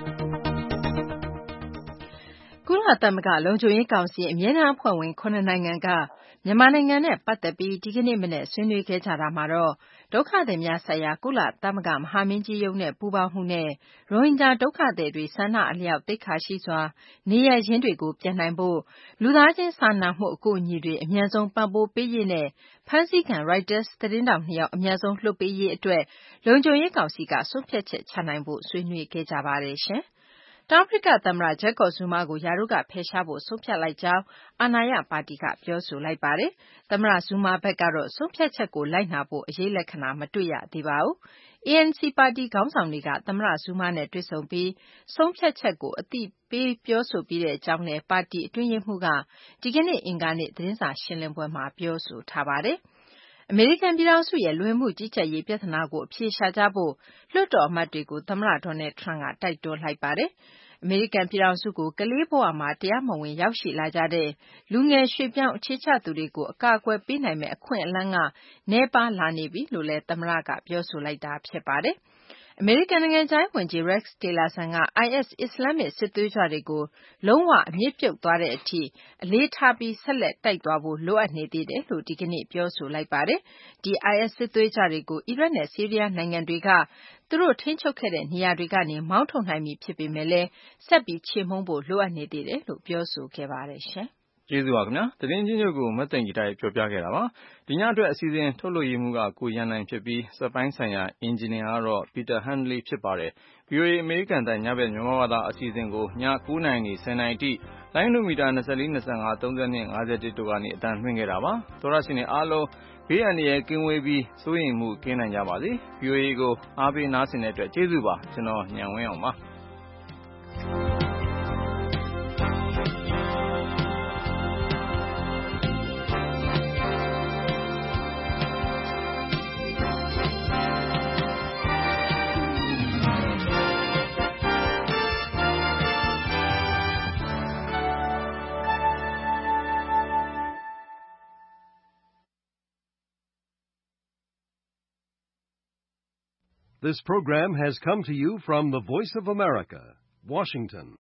ကုလသမဂ္ဂလုံခြုံရေးကောင်စီအမြဲတမ်းအဖွဲ့ဝင်9နိုင်ငံကမြန်မာနိုင်ငံနဲ့ပတ်သက်ပြီးဒီကနေ့မနေ့ဆွေးနွေးခဲ့ကြတာမှာတော့ဒုက္ခသည်များဆိုင်ရာကုလသမဂ္ဂမဟာမင်းကြီးရုံးနဲ့ပူးပေါင်းမှုနဲ့ရိုဟင်ဂျာဒုက္ခသည်တွေဆန္ဒအလျောက်သိက္ခာရှိစွာနေရရင်းတွေကိုပြန်နိုင်ဖို့လူသားချင်းစာနာမှုအကူအညီတွေအမြန်ဆုံးပံ့ပိုးပေးရေးနဲ့ဖမ်းဆီးခံ Reuters သတင်းတောက်2ယောက်အမြန်ဆုံးလွှတ်ပေးရေးအတွက်လုံခြုံရေးကောင်စီကဆုံးဖြတ်ချက်ချနိုင်ဖို့ဆွေးနွေးခဲ့ကြပါတယ်ရှင်။တောင်အာဖရိကသမ္မတဂျက်ကော့ဇူမားကိုယာတို့ကဖယ်ရှားဖို့ဆုံးဖြတ်လိုက်ကြောင်းအာဏာရပါတီကပြောဆိုလိုက်ပါတယ်။သမ္မတဇူမာဘက်ကတော့ဆုံးဖြတ်ချက်ကိုလိုက်နာဖို့အရေးလက္ခဏာမတွေ့ရသေးပါဘူး။ ANC ပါတီခေါင်းဆောင်တွေကသမ္မတဇူမာနဲ့တွေ့ဆုံပြီးဆုံးဖြတ်ချက်ကိုအသိပေးပြောဆိုပြီးတဲ့အကြောင်းနဲ့ပါတီအတွင်းရေးမှူးကဒီကနေ့အင်္ဂါနေ့သတင်းစာရှင်းလင်းပွဲမှာပြောဆိုထားပါတယ်။အမေရိကန်ပြည်ထောင်စုရဲ့လူဝင်မှုကြီးကြပ်ရေးပြဿနာကိုအဖြေရှာကြဖို့လွှတ်တော်အမတ်တွေကိုသမ္မတဒေါ်နယ်ထရန့်ကတိုက်တွန်းလိုက်ပါတယ်။အမေရိကန်ပြည်ထောင်စုကိုကလေးဘဝမှာတရားမဝင်ရောက်ရှိလာကြတဲ့လူငယ်ရွှေ့ပြောင်းအခြေချသူတွေကိုအကာအကွယ်ပေးနိုင်မယ့်အခွင့်အလမ်းကနည်းပါးလာနေပြီလို့လည်းသမ္မတကပြောဆိုလိုက်တာဖြစ်ပါတယ်။အမေရိကန်နိုင်ငံခြားရေးဝန်ကြီး Rex Tillerson က IS အစ္စလာမ္မစ်စစ်သွေးကြွတွေကိုလုံးဝအမြစ်ပြုတ်သွားတဲ့အထိအလေးထားပြီးဆက်လက်တိုက်သွားဖို့လိုအပ်နေသေးတယ်လို့ဒီကနေ့ပြောဆိုလိုက်ပါတယ်။ဒီ IS စစ်သွေးကြွတွေကိုအီရတ်နဲ့ဆီးရီးယားနိုင်ငံတွေကသူတို့ထိန်းချုပ်ခဲ့တဲ့နေရာတွေကနေမောင်းထုတ်နိုင်ပြီဖြစ်ပေမဲ့လည်းဆက်ပြီးချေမှုန်းဖို့လိုအပ်နေသေးတယ်လို့ပြောဆိုခဲ့ပါတယ်ရှင်။ကျေးဇူးပါခင်ဗျာသတင်းချင်းချုပ်ကိုမသိင်ကြီးတိုက်ပြောပြခဲ့တာပါဒီညအတွက်အစီအစဉ်ထုတ်လွှင့်မှုကကိုရန်နိုင်ဖြစ်ပြီးစက်ပိုင်းဆိုင်ရာအင်ဂျင်နီယာကတော့ Peter Handley ဖြစ်ပါတယ် VOA အမေရိကန်တိုင်းညဘက်မြန်မာဘာသာအစီအစဉ်ကိုည9:00 နာရီ 10:00 နာရီအထိလိုင်းနိုမီတာ24 25 32 51တို့ကနေအတန်းလွှင့်ခဲ့တာပါသောရရှင်တွေအားလုံးဘေးအန္တရာယ်ကင်းဝေးပြီးစိုးရိမ်မှုကင်းနိုင်ကြပါစေ VOA ကိုအားပေးနားဆင်တဲ့အတွက်ကျေးဇူးပါကျွန်တော်ညံဝင်းအောင်ပါ This program has come to you from the Voice of America, Washington.